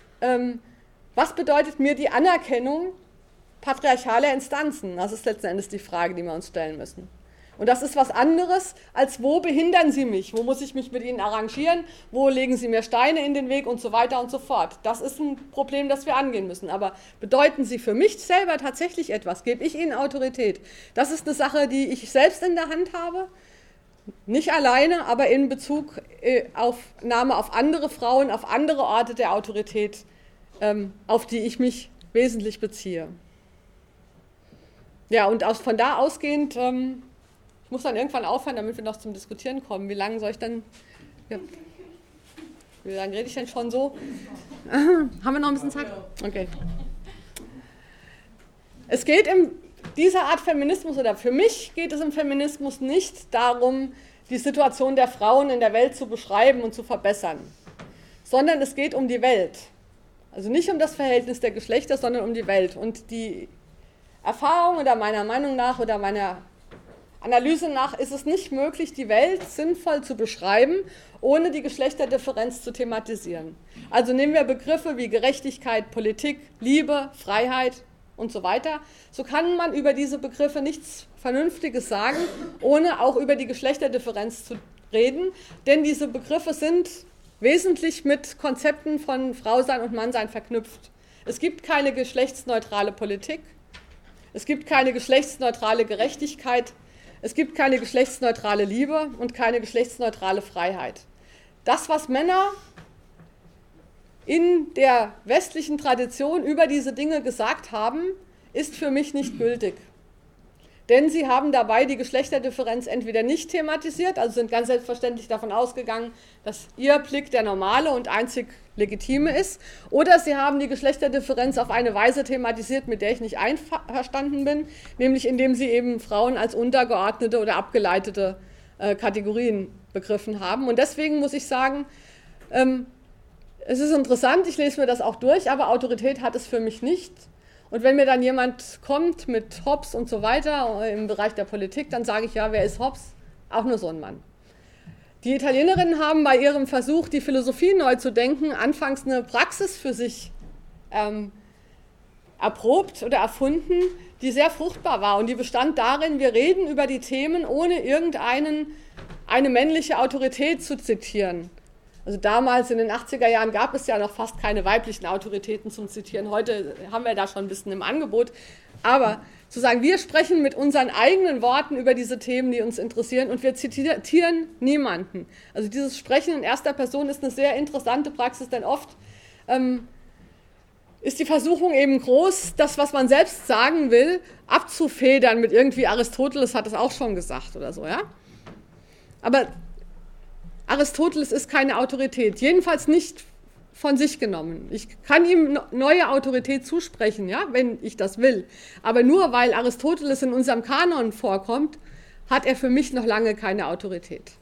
mir die Anerkennung patriarchaler Instanzen? Das ist letzten Endes die Frage, die wir uns stellen müssen. Und das ist was anderes, als wo behindern sie mich? Wo muss ich mich mit ihnen arrangieren? Wo legen sie mir Steine in den Weg und so weiter und so fort? Das ist ein Problem, das wir angehen müssen. Aber bedeuten sie für mich selber tatsächlich etwas? Gebe ich ihnen Autorität? Das ist eine Sache, die ich selbst in der Hand habe. Nicht alleine, aber in Bezug auf andere Frauen, auf andere Orte der Autorität, auf die ich mich wesentlich beziehe. Ja, und von da ausgehend, ich muss dann irgendwann aufhören, damit wir noch zum Diskutieren kommen. Wie lange soll ich dann, ja, wie lange rede ich denn schon so? Haben wir noch ein bisschen Zeit? Okay. Es geht in dieser Art Feminismus, oder für mich geht es im Feminismus nicht darum, die Situation der Frauen in der Welt zu beschreiben und zu verbessern, sondern es geht um die Welt. Also nicht um das Verhältnis der Geschlechter, sondern um die Welt. Und die Erfahrung oder meiner Meinung nach oder meiner Analyse nach ist es nicht möglich, die Welt sinnvoll zu beschreiben, ohne die Geschlechterdifferenz zu thematisieren. Also nehmen wir Begriffe wie Gerechtigkeit, Politik, Liebe, Freiheit und so weiter. So kann man über diese Begriffe nichts Vernünftiges sagen, ohne auch über die Geschlechterdifferenz zu reden, denn diese Begriffe sind wesentlich mit Konzepten von Frausein und Mannsein verknüpft. Es gibt keine geschlechtsneutrale Politik. es gibt keine geschlechtsneutrale Gerechtigkeit, es gibt keine geschlechtsneutrale Liebe und keine geschlechtsneutrale Freiheit. Das, was Männer in der westlichen Tradition über diese Dinge gesagt haben, ist für mich nicht gültig. Denn sie haben dabei die Geschlechterdifferenz entweder nicht thematisiert, also sind ganz selbstverständlich davon ausgegangen, dass ihr Blick der normale und einzig legitime ist, oder sie haben die Geschlechterdifferenz auf eine Weise thematisiert, mit der ich nicht einverstanden bin, nämlich indem sie eben Frauen als untergeordnete oder abgeleitete Kategorien begriffen haben. Und deswegen muss ich sagen, es ist interessant, ich lese mir das auch durch, aber Autorität hat es für mich nicht. Und wenn mir dann jemand kommt mit Hobbes und so weiter im Bereich der Politik, dann sage ich, ja, wer ist Hobbes? Auch nur so ein Mann. Die Italienerinnen haben bei ihrem Versuch, die Philosophie neu zu denken, anfangs eine Praxis für sich erprobt oder erfunden, die sehr fruchtbar war. Und die bestand darin, wir reden über die Themen, ohne eine männliche Autorität zu zitieren. Also damals in den 80er Jahren gab es ja noch fast keine weiblichen Autoritäten zum Zitieren. Heute haben wir da schon ein bisschen im Angebot. Aber zu sagen, wir sprechen mit unseren eigenen Worten über diese Themen, die uns interessieren, und wir zitieren niemanden. Also dieses Sprechen in erster Person ist eine sehr interessante Praxis, denn oft ist die Versuchung eben groß, das, was man selbst sagen will, abzufedern mit irgendwie Aristoteles hat es auch schon gesagt oder so, ja? Aber Aristoteles ist keine Autorität, jedenfalls nicht von sich genommen. Ich kann ihm neue Autorität zusprechen, ja, wenn ich das will. Aber nur weil Aristoteles in unserem Kanon vorkommt, hat er für mich noch lange keine Autorität.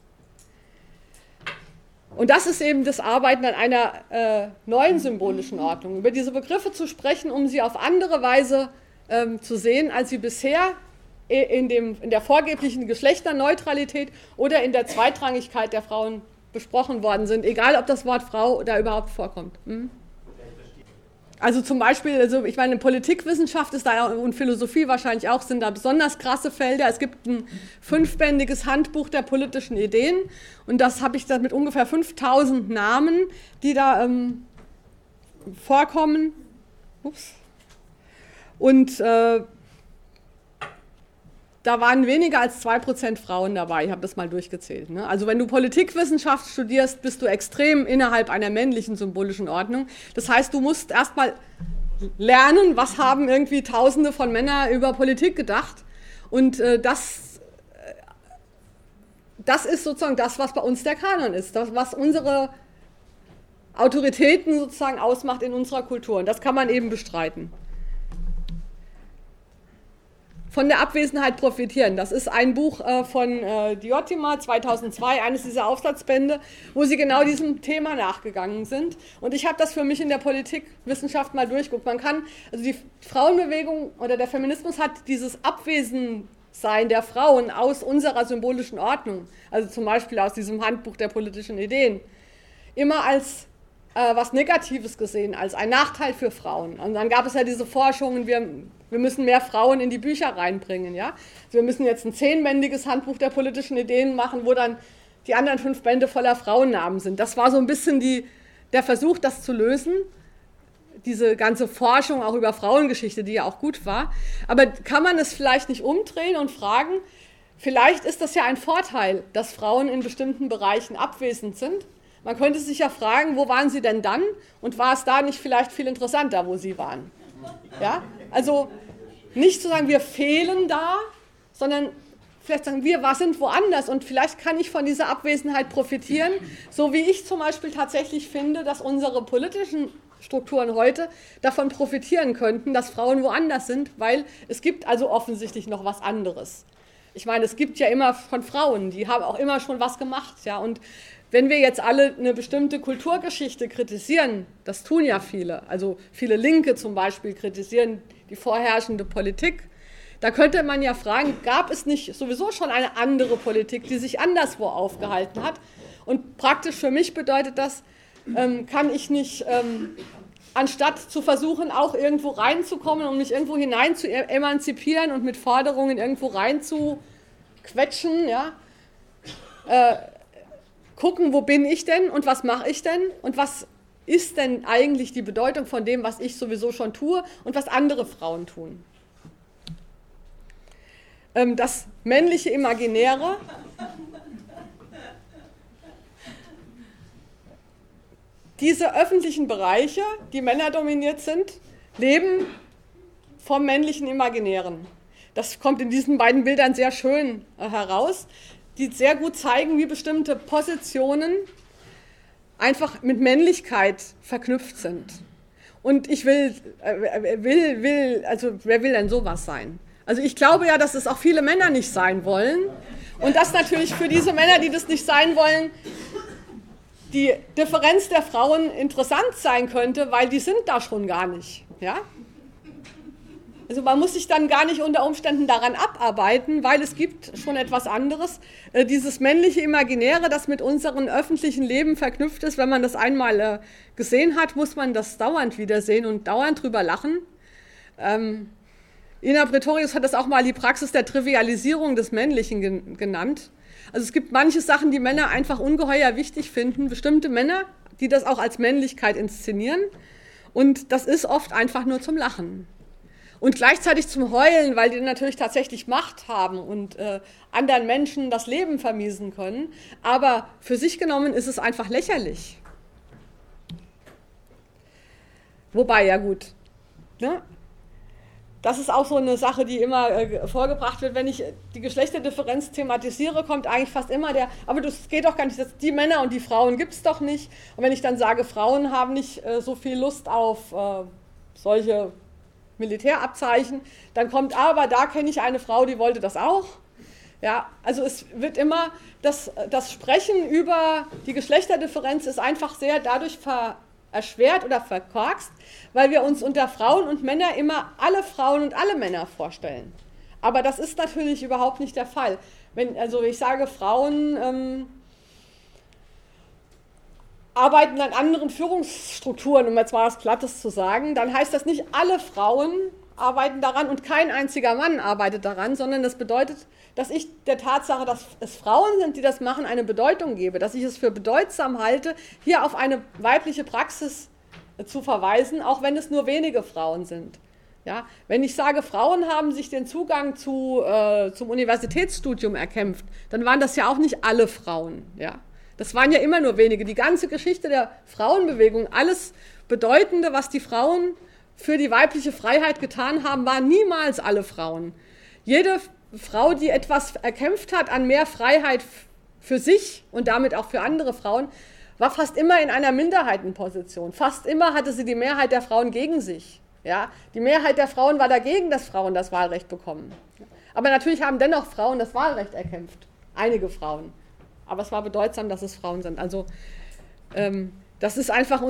Und das ist eben das Arbeiten an einer neuen symbolischen Ordnung. Über diese Begriffe zu sprechen, um sie auf andere Weise zu sehen, als sie bisher in der vorgeblichen Geschlechterneutralität oder in der Zweitrangigkeit der Frauen besprochen worden sind, egal ob das Wort Frau da überhaupt vorkommt. Also zum Beispiel, ich meine, Politikwissenschaft ist da und Philosophie wahrscheinlich auch, sind da besonders krasse Felder. Es gibt ein 5-bändiges Handbuch der politischen Ideen und das habe ich dann mit ungefähr 5000 Namen, die da vorkommen. Ups. Und da waren weniger als 2% Frauen dabei, ich habe das mal durchgezählt. Ne? Also wenn du Politikwissenschaft studierst, bist du extrem innerhalb einer männlichen symbolischen Ordnung. Das heißt, du musst erstmal lernen, was haben irgendwie Tausende von Männern über Politik gedacht. Und das ist sozusagen das, was bei uns der Kanon ist, das, was unsere Autoritäten sozusagen ausmacht in unserer Kultur. Und das kann man eben bestreiten. Von der Abwesenheit profitieren. Das ist ein Buch von Diotima 2002, eines dieser Aufsatzbände, wo sie genau diesem Thema nachgegangen sind. Und ich habe das für mich in der Politikwissenschaft mal durchgeguckt. Man kann, also die Frauenbewegung oder der Feminismus hat dieses Abwesensein der Frauen aus unserer symbolischen Ordnung, also zum Beispiel aus diesem Handbuch der politischen Ideen, immer als was Negatives gesehen, als ein Nachteil für Frauen. Und dann gab es ja diese Forschungen, wir müssen mehr Frauen in die Bücher reinbringen. Ja? Wir müssen jetzt ein 10-bändiges Handbuch der politischen Ideen machen, wo dann die anderen 5 Bände voller Frauennamen sind. Das war so ein bisschen der Versuch, das zu lösen. Diese ganze Forschung auch über Frauengeschichte, die ja auch gut war. Aber kann man es vielleicht nicht umdrehen und fragen, vielleicht ist das ja ein Vorteil, dass Frauen in bestimmten Bereichen abwesend sind. Man könnte sich ja fragen, wo waren sie denn dann? Und war es da nicht vielleicht viel interessanter, wo sie waren? Ja? Also nicht zu sagen, wir fehlen da, sondern vielleicht sagen wir sind woanders. Und vielleicht kann ich von dieser Abwesenheit profitieren, so wie ich zum Beispiel tatsächlich finde, dass unsere politischen Strukturen heute davon profitieren könnten, dass Frauen woanders sind, weil es gibt also offensichtlich noch was anderes. Ich meine, es gibt ja immer von Frauen, die haben auch immer schon was gemacht, ja, und wenn wir jetzt alle eine bestimmte Kulturgeschichte kritisieren, das tun ja viele, also viele Linke zum Beispiel kritisieren die vorherrschende Politik, da könnte man ja fragen, gab es nicht sowieso schon eine andere Politik, die sich anderswo aufgehalten hat? Und praktisch für mich bedeutet das, kann ich nicht, anstatt zu versuchen, auch irgendwo reinzukommen und mich irgendwo hinein zu emanzipieren und mit Forderungen irgendwo reinzuquetschen, ja, gucken, wo bin ich denn und was mache ich denn und was ist denn eigentlich die Bedeutung von dem, was ich sowieso schon tue und was andere Frauen tun. das männliche Imaginäre. Diese öffentlichen Bereiche, die männerdominiert sind, leben vom männlichen Imaginären. Das kommt in diesen beiden Bildern sehr schön heraus, die sehr gut zeigen, wie bestimmte Positionen einfach mit Männlichkeit verknüpft sind. Und ich wer will denn sowas sein? Also ich glaube ja, dass es auch viele Männer nicht sein wollen. Und dass natürlich für diese Männer, die das nicht sein wollen, die Differenz der Frauen interessant sein könnte, weil die sind da schon gar nicht. Ja? Also man muss sich dann gar nicht unter Umständen daran abarbeiten, weil es gibt schon etwas anderes. Dieses männliche Imaginäre, das mit unserem öffentlichen Leben verknüpft ist, wenn man das einmal gesehen hat, muss man das dauernd wiedersehen und dauernd drüber lachen. Ina Pretorius hat das auch mal die Praxis der Trivialisierung des Männlichen genannt. Also es gibt manche Sachen, die Männer einfach ungeheuer wichtig finden, bestimmte Männer, die das auch als Männlichkeit inszenieren. Und das ist oft einfach nur zum Lachen. Und gleichzeitig zum Heulen, weil die natürlich tatsächlich Macht haben und anderen Menschen das Leben vermiesen können. Aber für sich genommen ist es einfach lächerlich. Wobei, ja gut, ne? Das ist auch so eine Sache, die immer vorgebracht wird, wenn ich die Geschlechterdifferenz thematisiere, kommt eigentlich fast immer aber das geht doch gar nicht, die Männer und die Frauen gibt es doch nicht. Und wenn ich dann sage, Frauen haben nicht so viel Lust auf solche Militärabzeichen, dann kommt, aber da kenne ich eine Frau, die wollte das auch. Ja, also es wird immer, das Sprechen über die Geschlechterdifferenz ist einfach sehr dadurch erschwert oder verkorkst, weil wir uns unter Frauen und Männer immer alle Frauen und alle Männer vorstellen. Aber das ist natürlich überhaupt nicht der Fall. Wenn ich sage, Frauen arbeiten an anderen Führungsstrukturen, um jetzt mal was Plattes zu sagen, dann heißt das nicht, alle Frauen arbeiten daran und kein einziger Mann arbeitet daran, sondern das bedeutet, dass ich der Tatsache, dass es Frauen sind, die das machen, eine Bedeutung gebe, dass ich es für bedeutsam halte, hier auf eine weibliche Praxis zu verweisen, auch wenn es nur wenige Frauen sind. Ja, wenn ich sage, Frauen haben sich den Zugang zum Universitätsstudium erkämpft, dann waren das ja auch nicht alle Frauen. Ja. Das waren ja immer nur wenige. Die ganze Geschichte der Frauenbewegung, alles Bedeutende, was die Frauen für die weibliche Freiheit getan haben, waren niemals alle Frauen. Jede Frau, die etwas erkämpft hat an mehr Freiheit für sich und damit auch für andere Frauen, war fast immer in einer Minderheitenposition. Fast immer hatte sie die Mehrheit der Frauen gegen sich. Ja? Die Mehrheit der Frauen war dagegen, dass Frauen das Wahlrecht bekommen. Aber natürlich haben dennoch Frauen das Wahlrecht erkämpft. Einige Frauen. Aber es war bedeutsam, dass es Frauen sind. Also das ist einfach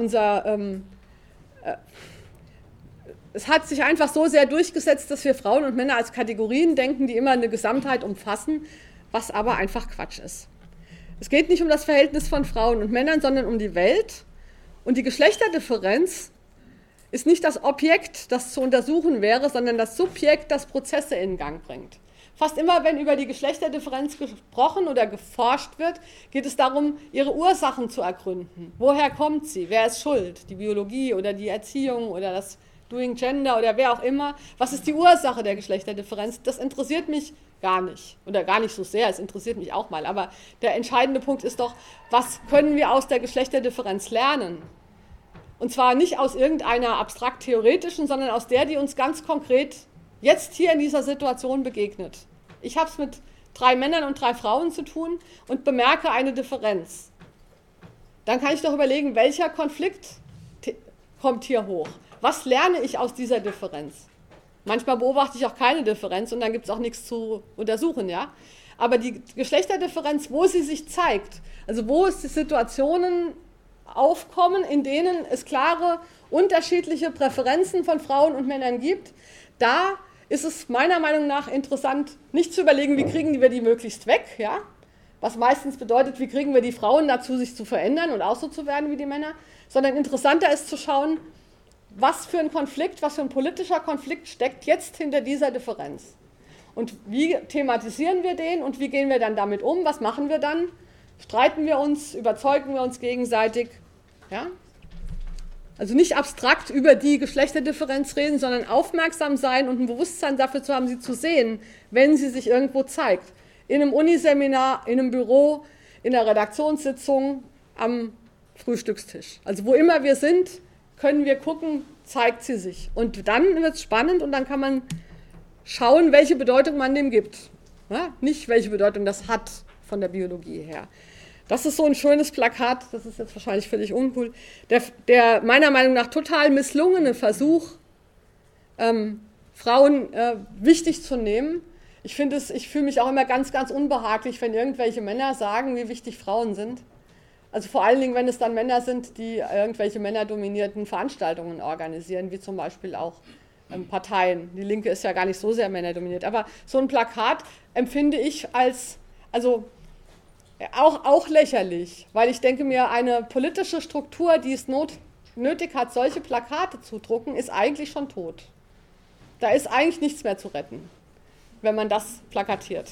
es hat sich einfach so sehr durchgesetzt, dass wir Frauen und Männer als Kategorien denken, die immer eine Gesamtheit umfassen, was aber einfach Quatsch ist. Es geht nicht um das Verhältnis von Frauen und Männern, sondern um die Welt. Und die Geschlechterdifferenz ist nicht das Objekt, das zu untersuchen wäre, sondern das Subjekt, das Prozesse in Gang bringt. Fast immer, wenn über die Geschlechterdifferenz gesprochen oder geforscht wird, geht es darum, ihre Ursachen zu ergründen. Woher kommt sie? Wer ist schuld? Die Biologie oder die Erziehung oder das Doing Gender oder wer auch immer. Was ist die Ursache der Geschlechterdifferenz? Das interessiert mich gar nicht. Oder gar nicht so sehr, es interessiert mich auch mal. Aber der entscheidende Punkt ist doch, was können wir aus der Geschlechterdifferenz lernen? Und zwar nicht aus irgendeiner abstrakt-theoretischen, sondern aus der, die uns ganz konkret jetzt hier in dieser Situation begegnet. Ich habe es mit 3 Männern und 3 Frauen zu tun und bemerke eine Differenz. Dann kann ich doch überlegen, welcher Konflikt kommt hier hoch? Was lerne ich aus dieser Differenz? Manchmal beobachte ich auch keine Differenz und dann gibt es auch nichts zu untersuchen, ja. Aber die Geschlechterdifferenz, wo sie sich zeigt, also wo es die Situationen aufkommen, in denen es klare unterschiedliche Präferenzen von Frauen und Männern gibt, da ist es meiner Meinung nach interessant, nicht zu überlegen, wie kriegen wir die möglichst weg, ja? Was meistens bedeutet, wie kriegen wir die Frauen dazu, sich zu verändern und auch so zu werden wie die Männer, sondern interessanter ist zu schauen, was für ein Konflikt, was für ein politischer Konflikt steckt jetzt hinter dieser Differenz. Und wie thematisieren wir den und wie gehen wir dann damit um? Was machen wir dann? Streiten wir uns? Überzeugen wir uns gegenseitig? Ja? Also nicht abstrakt über die Geschlechterdifferenz reden, sondern aufmerksam sein und ein Bewusstsein dafür zu haben, sie zu sehen, wenn sie sich irgendwo zeigt. In einem Uniseminar, in einem Büro, in einer Redaktionssitzung, am Frühstückstisch. Also wo immer wir sind, können wir gucken, zeigt sie sich. Und dann wird es spannend und dann kann man schauen, welche Bedeutung man dem gibt. Ja? Nicht, welche Bedeutung das hat von der Biologie her. Das ist so ein schönes Plakat, das ist jetzt wahrscheinlich völlig uncool, der meiner Meinung nach total misslungene Versuch, Frauen wichtig zu nehmen. Ich fühle mich auch immer ganz, ganz unbehaglich, wenn irgendwelche Männer sagen, wie wichtig Frauen sind. Also vor allen Dingen, wenn es dann Männer sind, die irgendwelche männerdominierten Veranstaltungen organisieren, wie zum Beispiel auch Parteien. Die Linke ist ja gar nicht so sehr männerdominiert. Aber so ein Plakat empfinde ich als, also auch lächerlich, weil ich denke mir, eine politische Struktur, die es nötig hat, solche Plakate zu drucken, ist eigentlich schon tot. Da ist eigentlich nichts mehr zu retten, wenn man das plakatiert.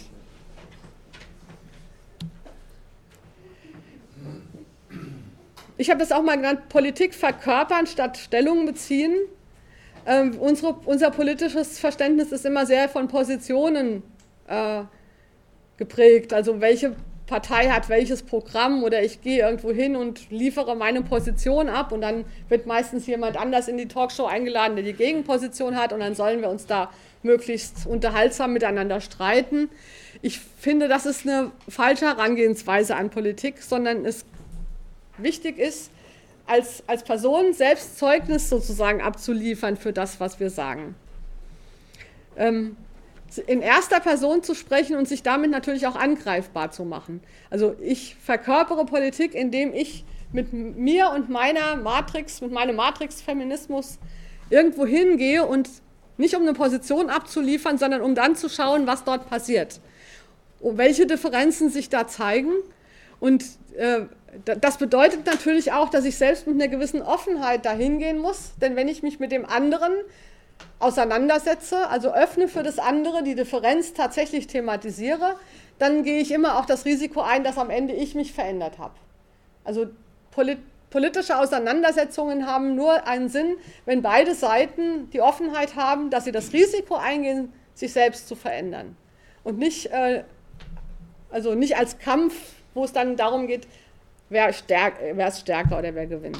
Ich habe das auch mal genannt, Politik verkörpern statt Stellung beziehen. Unser politisches Verständnis ist immer sehr von Positionen geprägt, also welche Partei hat welches Programm oder ich gehe irgendwo hin und liefere meine Position ab und dann wird meistens jemand anders in die Talkshow eingeladen, der die Gegenposition hat und dann sollen wir uns da möglichst unterhaltsam miteinander streiten. Ich finde, das ist eine falsche Herangehensweise an Politik, sondern es wichtig ist, als Person selbst Zeugnis sozusagen abzuliefern für das, was wir sagen. In erster Person zu sprechen und sich damit natürlich auch angreifbar zu machen. Also ich verkörpere Politik, indem ich mit mir und meiner Matrix, mit meinem Matrix-Feminismus irgendwo hingehe und nicht um eine Position abzuliefern, sondern um dann zu schauen, was dort passiert. Und welche Differenzen sich da zeigen. Und das bedeutet natürlich auch, dass ich selbst mit einer gewissen Offenheit dahin gehen muss. Denn wenn ich mich mit dem anderen auseinandersetze, also öffne für das andere, die Differenz tatsächlich thematisiere, dann gehe ich immer auch das Risiko ein, dass am Ende ich mich verändert habe. Also politische Auseinandersetzungen haben nur einen Sinn, wenn beide Seiten die Offenheit haben, dass sie das Risiko eingehen, sich selbst zu verändern. Und nicht als Kampf, wo es dann darum geht, wer ist stärker oder wer gewinnt.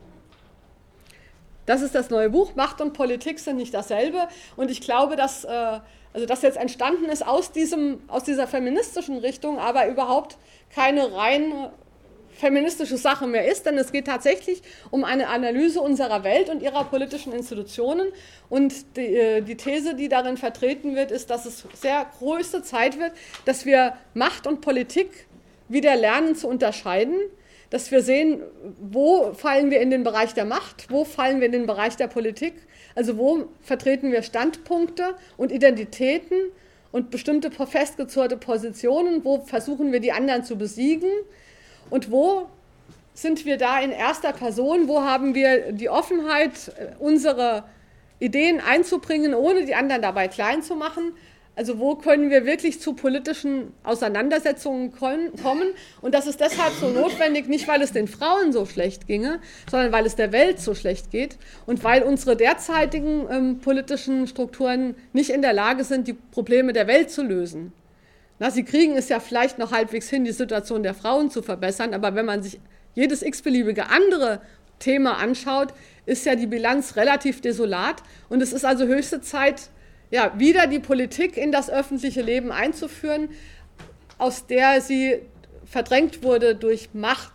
Das ist das neue Buch. Macht und Politik sind nicht dasselbe. Und ich glaube, dass das jetzt entstanden ist aus dieser feministischen Richtung, aber überhaupt keine rein feministische Sache mehr ist, denn es geht tatsächlich um eine Analyse unserer Welt und ihrer politischen Institutionen. Und die These, die darin vertreten wird, ist, dass es sehr größte Zeit wird, dass wir Macht und Politik wieder lernen zu unterscheiden, dass wir sehen, wo fallen wir in den Bereich der Macht, wo fallen wir in den Bereich der Politik, also wo vertreten wir Standpunkte und Identitäten und bestimmte festgezurrte Positionen, wo versuchen wir die anderen zu besiegen und wo sind wir da in erster Person, wo haben wir die Offenheit, unsere Ideen einzubringen, ohne die anderen dabei klein zu machen. Also wo können wir wirklich zu politischen Auseinandersetzungen kommen? Und das ist deshalb so notwendig, nicht weil es den Frauen so schlecht ginge, sondern weil es der Welt so schlecht geht und weil unsere derzeitigen politischen Strukturen nicht in der Lage sind, die Probleme der Welt zu lösen. Sie kriegen es ja vielleicht noch halbwegs hin, die Situation der Frauen zu verbessern, aber wenn man sich jedes x-beliebige andere Thema anschaut, ist ja die Bilanz relativ desolat und es ist also höchste Zeit, wieder die Politik in das öffentliche Leben einzuführen, aus der sie verdrängt wurde durch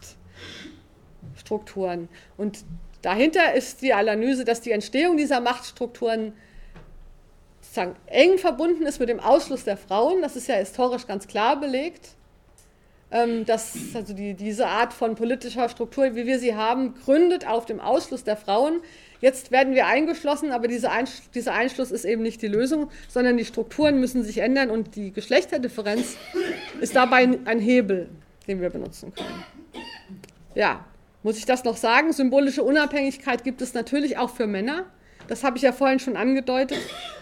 Machtstrukturen. Und dahinter ist die Analyse, dass die Entstehung dieser Machtstrukturen sozusagen eng verbunden ist mit dem Ausschluss der Frauen. Das ist ja historisch ganz klar belegt. Dass also diese Art von politischer Struktur, wie wir sie haben, gründet auf dem Ausschluss der Frauen. Jetzt werden wir eingeschlossen, aber dieser Einschluss ist eben nicht die Lösung, sondern die Strukturen müssen sich ändern und die Geschlechterdifferenz ist dabei ein Hebel, den wir benutzen können. Ja, muss ich das noch sagen? Symbolische Unabhängigkeit gibt es natürlich auch für Männer. Das habe ich ja vorhin schon angedeutet.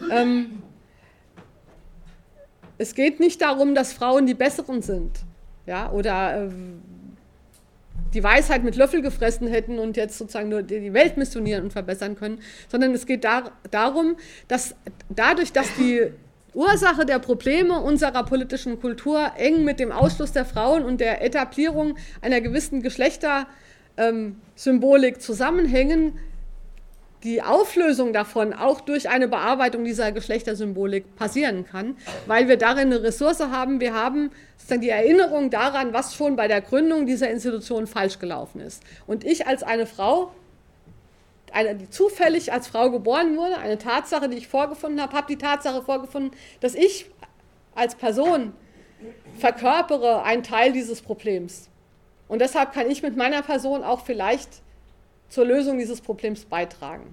Es geht nicht darum, dass Frauen die Besseren sind, ja, oder die Weisheit mit Löffel gefressen hätten und jetzt sozusagen nur die Welt missionieren und verbessern können, sondern es geht darum, dass dadurch, dass die Ursache der Probleme unserer politischen Kultur eng mit dem Ausschluss der Frauen und der Etablierung einer gewissen Geschlechtersymbolik zusammenhängen, die Auflösung davon auch durch eine Bearbeitung dieser Geschlechtersymbolik passieren kann, weil wir darin eine Ressource haben. Wir haben sozusagen die Erinnerung daran, was schon bei der Gründung dieser Institution falsch gelaufen ist. Und ich als eine Frau, die zufällig als Frau geboren wurde, eine Tatsache, die ich vorgefunden habe, die Tatsache vorgefunden, dass ich als Person verkörpere einen Teil dieses Problems. Und deshalb kann ich mit meiner Person auch vielleicht zur Lösung dieses Problems beitragen.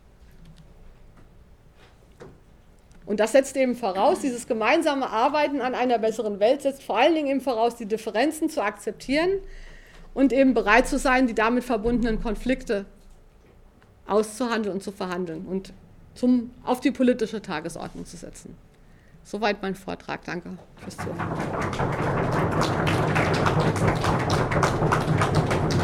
Und das setzt eben voraus, dieses gemeinsame Arbeiten an einer besseren Welt setzt vor allen Dingen eben voraus, die Differenzen zu akzeptieren und eben bereit zu sein, die damit verbundenen Konflikte auszuhandeln und zu verhandeln und auf die politische Tagesordnung zu setzen. Soweit mein Vortrag. Danke fürs Zuhören.